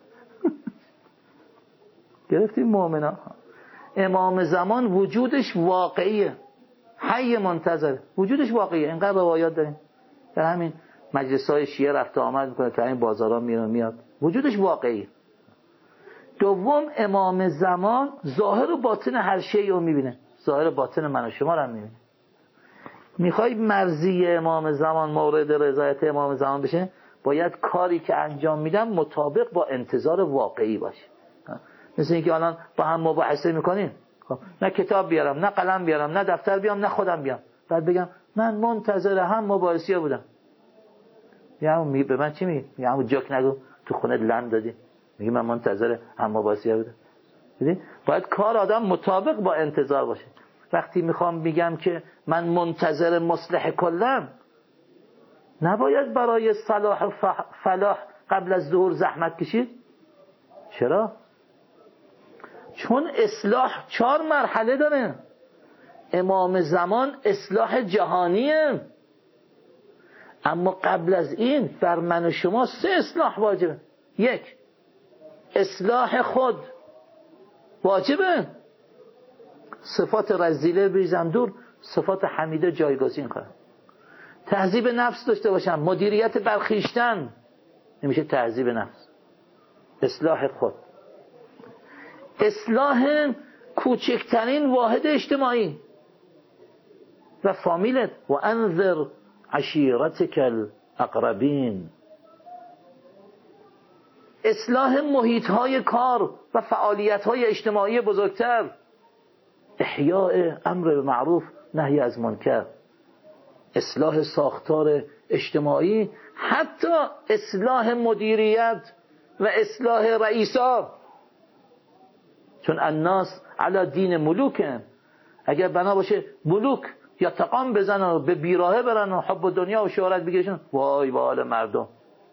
گرفتیم مؤمنا. امام زمان وجودش واقعیه، حی منتظر، وجودش واقعیه. اینقدر روایات داریم، در همین مجلس‌های شیعه رفت و آمد میکنه، تو این بازارها میره میاد، وجودش واقعیه. دوم، امام زمان ظاهر و باطن هر شیء رو میبینه، ظاهر و باطن من و شما رو هم میبینه. میخوای مرضی امام زمان مورد رضایت امام زمان بشه، باید کاری که انجام میدم مطابق با انتظار واقعی باشه. مثل اینکه الان با هم مباحثه میکنیم، نه کتاب بیارم، نه قلم بیارم، نه دفتر بیام، نه خودم بیام، بعد بگم من منتظر هم مباحثه بودم. یا می به من چی میگی؟ یا همون جوک نگو تو خونه لم دادی. میگه من منتظر هم عباسیه بودم. دیدی؟ باید کار آدم مطابق با انتظار باشه. وقتی میخوام میگم که من منتظر مصلح کلم، نباید برای صلاح و فلاح قبل از ظهور زحمت کشید. چرا؟ چون اصلاح چهار مرحله داره. امام زمان اصلاح جهانیه، اما قبل از این بر من و شما سه اصلاح واجبه. یک، اصلاح خود واجبه، صفات رذیله بریزم دور، صفات حمیده جایگزین کنم. تهذیب نفس داشته باشم، مدیریت بر خویشتن، نمیشه تهذیب نفس. اصلاح خود، اصلاح کوچکترین واحد اجتماعی و فامیلت. و انذر عشیرتک الاقربین، اصلاح محیط‌های کار و فعالیت‌های اجتماعی بزرگتر، احیاء امر معروف نهی از منکر، اصلاح ساختار اجتماعی، حتی اصلاح مدیریت و اصلاح رئیسا، چون الناس علی دین ملوکن. اگر بنا باشه ملوک یا تقام بزنن و به بیراهه برن و حب دنیا و شهرت بگیرن، وای به حال مردم.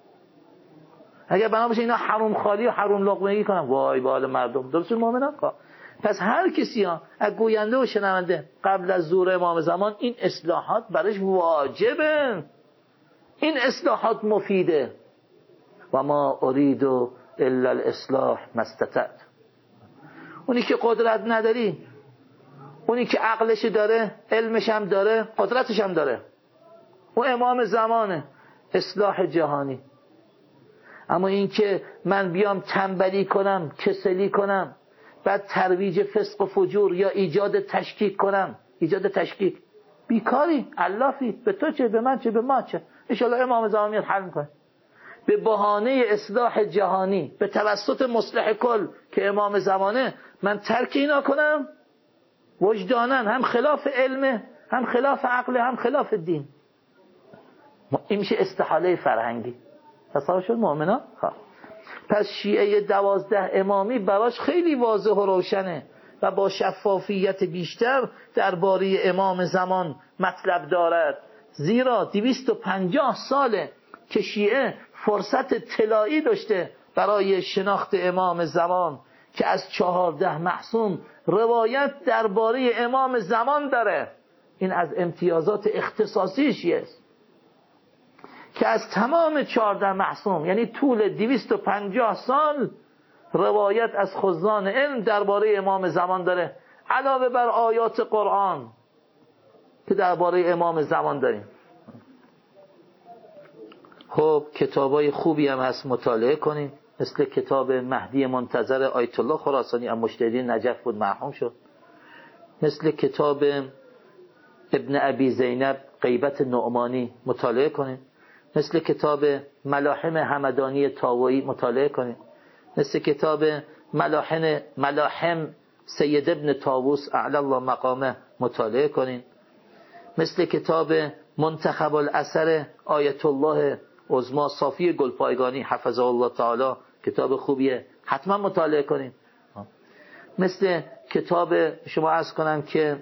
اگر بنا باشه اینا حروم خالی و حروم لقمه‌ای کنن، وای به حال مردم. درسته مؤمنان؟ پس هر کسی ها از گوینده و شنونده قبل از ظهور امام زمان این اصلاحات برش واجبه. این اصلاحات مفیده. و ما اريد الا الاصلاح ما استطعت. اونی که قدرت نداری، اونی که عقلش داره، علمش هم داره، قدرتش هم داره، او امام زمانه، اصلاح جهانی. اما این که من بیام تنبلی کنم، کسلی کنم، بعد ترویج فسق و فجور یا ایجاد تشکیک کنم، ایجاد تشکیک، بیکاری، علافی، به تو چه، به من چه، به ما چه، انشاءالله امام زمان میاد حل میکنه. به بهانه اصلاح جهانی به توسط مصلح کل که امام زمانه، من ترک اینا کنم، وجدانن هم خلاف علم، هم خلاف عقل، هم خلاف دین. این میشه استحاله فرهنگی. تصور شد مؤمنان؟ خب پس شیعه دوازده امامی براش خیلی واضح و روشنه و با شفافیت بیشتر درباره امام زمان مطلب دارد. زیرا دویست و پنجاه ساله که شیعه فرصت طلایی داشته برای شناخت امام زمان که از چهارده معصوم روایت درباره امام زمان داره. این از امتیازات اختصاصی شیعه است که از تمام چهارده معصوم، یعنی طول دویست و پنجاه سال، روایت از خزان علم درباره امام زمان داره، علاوه بر آیات قرآن که درباره امام زمان داریم. خب کتابای خوبی هم هست، مطالعه کنید، مثل کتاب مهدی منتظر آیت الله خراسانی، اما مجتهدین نجف بود، مرحوم شد. مثل کتاب ابن ابی زینب غیبت نعمانی، مطالعه کنید. مثل کتاب ملاحم همدانی طاووسی، مطالعه کنید. مثل کتاب ملاحم ملاحم سید ابن طاووس اعلی الله مقامه، مطالعه کنید. مثل کتاب منتخب الاثر آیت الله عظما صافی گلپایگانی حفظه الله تعالی، کتاب خوبیه، حتما مطالعه کنید. مثل کتاب شما عرض کنم که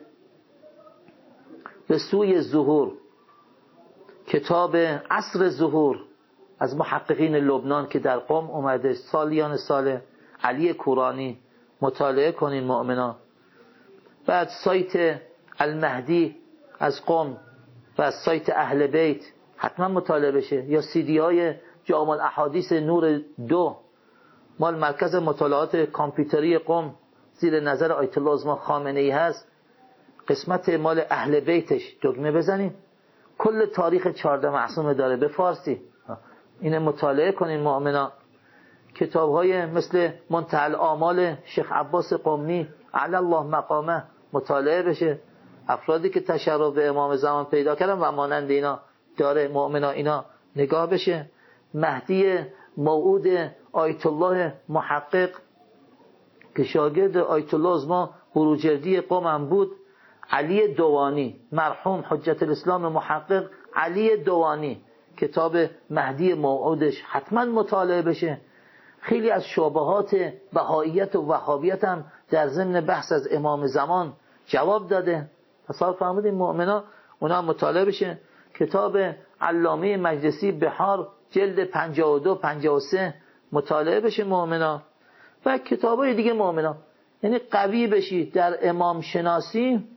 به سوی ظهور، کتاب عصر ظهور از محققین لبنان که در قم اومده، سالیان سال، علی کورانی، مطالعه کنین مؤمنان. بعد سایت المهدی از قم و از سایت اهل بیت حتما مطالعه بشه، یا سیدی های جامع الاحادیث نور دو مال مرکز مطالعات کامپیوتری قم زیر نظر آیت الله عظما خامنه ای هست، قسمت مال اهل بیتش دکمه بزنین، کل تاریخ چهارده معصوم داره به فارسی. اینه مطالعه کنین مؤمنان. کتاب های مثل منتهی الآمال شیخ عباس قمی علی الله مقامه مطالعه بشه. افرادی که تشرف به امام زمان پیدا کردن و مانند اینا داره مؤمنان، اینا نگاه بشه. مهدی موعود آیت الله محقق که شاگرد آیت الله عظما بروجردی قم هم بود، علی دوانی، مرحوم حجت الاسلام محقق علی دوانی کتاب مهدی موعودش حتما مطالعه بشه. خیلی از شبهات بهاییت و وهابیت هم در ضمن بحث از امام زمان جواب داده. حساب فرمودین مؤمنا اونا هم مطالعه بشه. کتاب علامه مجلسی بحار جلد پنجاه و دو پنجاه و سه مطالعه بشه مؤمنا. و کتابای دیگه مؤمنا، یعنی قوی بشید در امام شناسی.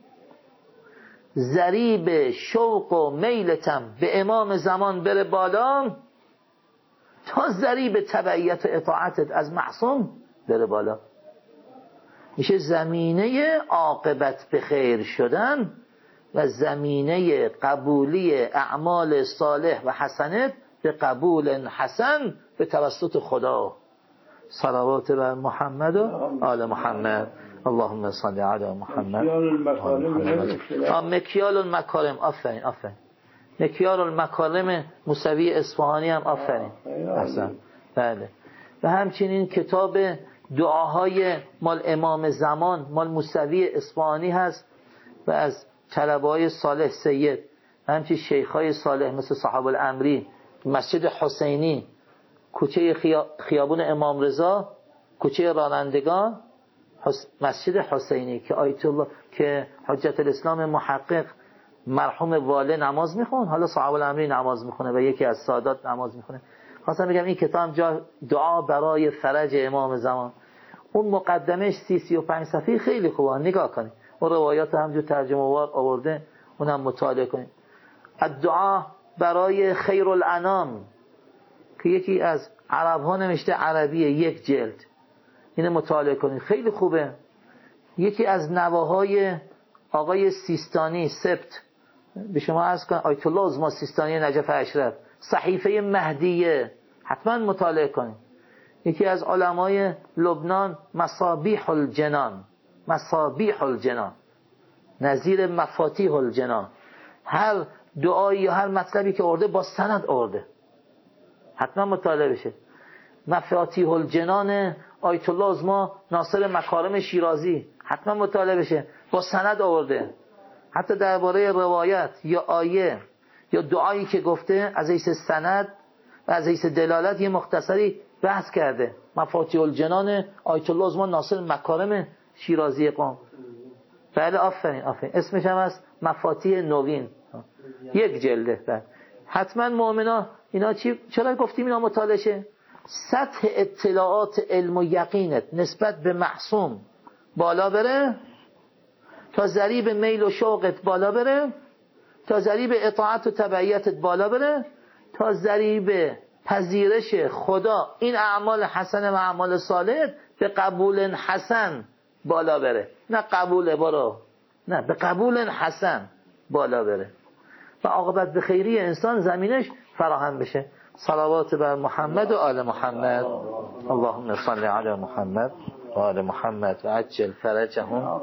ضریب شوق و میلتم به امام زمان بره بالا تا ضریب تبعیت و اطاعتت از معصوم بره بالا. میشه زمینه عاقبت به خیر شدن و زمینه قبولی اعمال صالح و حسنت به قبول حسن به توسط خدا. صلوات بر محمد و آل محمد. اللهم صل علی محمد. مکیال المکارم. آفرین آفرین. مکیال المکارم موسوی اصفهانی هم آفرین. احسن. بله. و همچنین کتاب دعاهای مال امام زمان مال موسوی اصفهانی هست و از طلبه‌های صالح سید، همچنین شیخ‌های صالح مثل صاحب الامری، مسجد حسینی، کوچه خیابون امام رضا، کوچه رانندگان، مسجد حسینی که آیت الله که حجت الاسلام محقق مرحوم واله نماز میخون، حالا صاحب الامری نماز میخونه و یکی از سادات نماز میخونه. خواستم بگم این کتاب جا دعا برای فرج امام زمان، اون مقدمش سی سی و پنج صفحه خیلی خوبه، نگاه کنید. اون روایات همجور ترجمه وار آورده، اونم مطالعه کنید. الدعا برای خیر الانام که یکی از عرب ها نوشته، عربیه، یک جلد، اینو مطالعه کنید، خیلی خوبه. یکی از نواهای آقای سیستانی سبت، به شما عرض کنم آیت الله عظما سیستانی نجف اشرف، صحیفه مهدیه، حتما مطالعه کنید. یکی از علمای لبنان مصابیح الجنان، مصابیح الجنان نظیر مفاتیح الجنان، هر دعایی یا هر مطلبی که آورده با سند آورده، حتما مطالعه بشه. مفاتیح الجنان آیت الله عظما ناصر مکارم شیرازی، حتما مطالعه بشه، با سند آورده. حتی درباره روایت یا آیه یا دعایی که گفته از حیث سند و از حیث دلالت یه مختصری بحث کرده. مفاتیح الجنان آیت الله عظما ناصر مکارم شیرازی قم. بله آفرین آفرین. اسمش هم هست مفاتیح نوین، یک جلده. بله. حتما مؤمنا اینا چی چرا گفتیم اینا مطالعه شه؟ سطح اطلاعات علم و یقینت نسبت به معصوم بالا بره، تا ضریب میل و شوقت بالا بره، تا ضریب اطاعت و تبعیتت بالا بره، تا ضریب پذیرش خدا این اعمال حسن و اعمال صالح به قبول حسن بالا بره. نه قبول برو، نه به قبول حسن بالا بره و عاقبت به خیری انسان زمینش فراهم بشه. صلوات بر محمد و آل محمد. اللهم صل علی محمد و آل محمد و عجل فرجهم.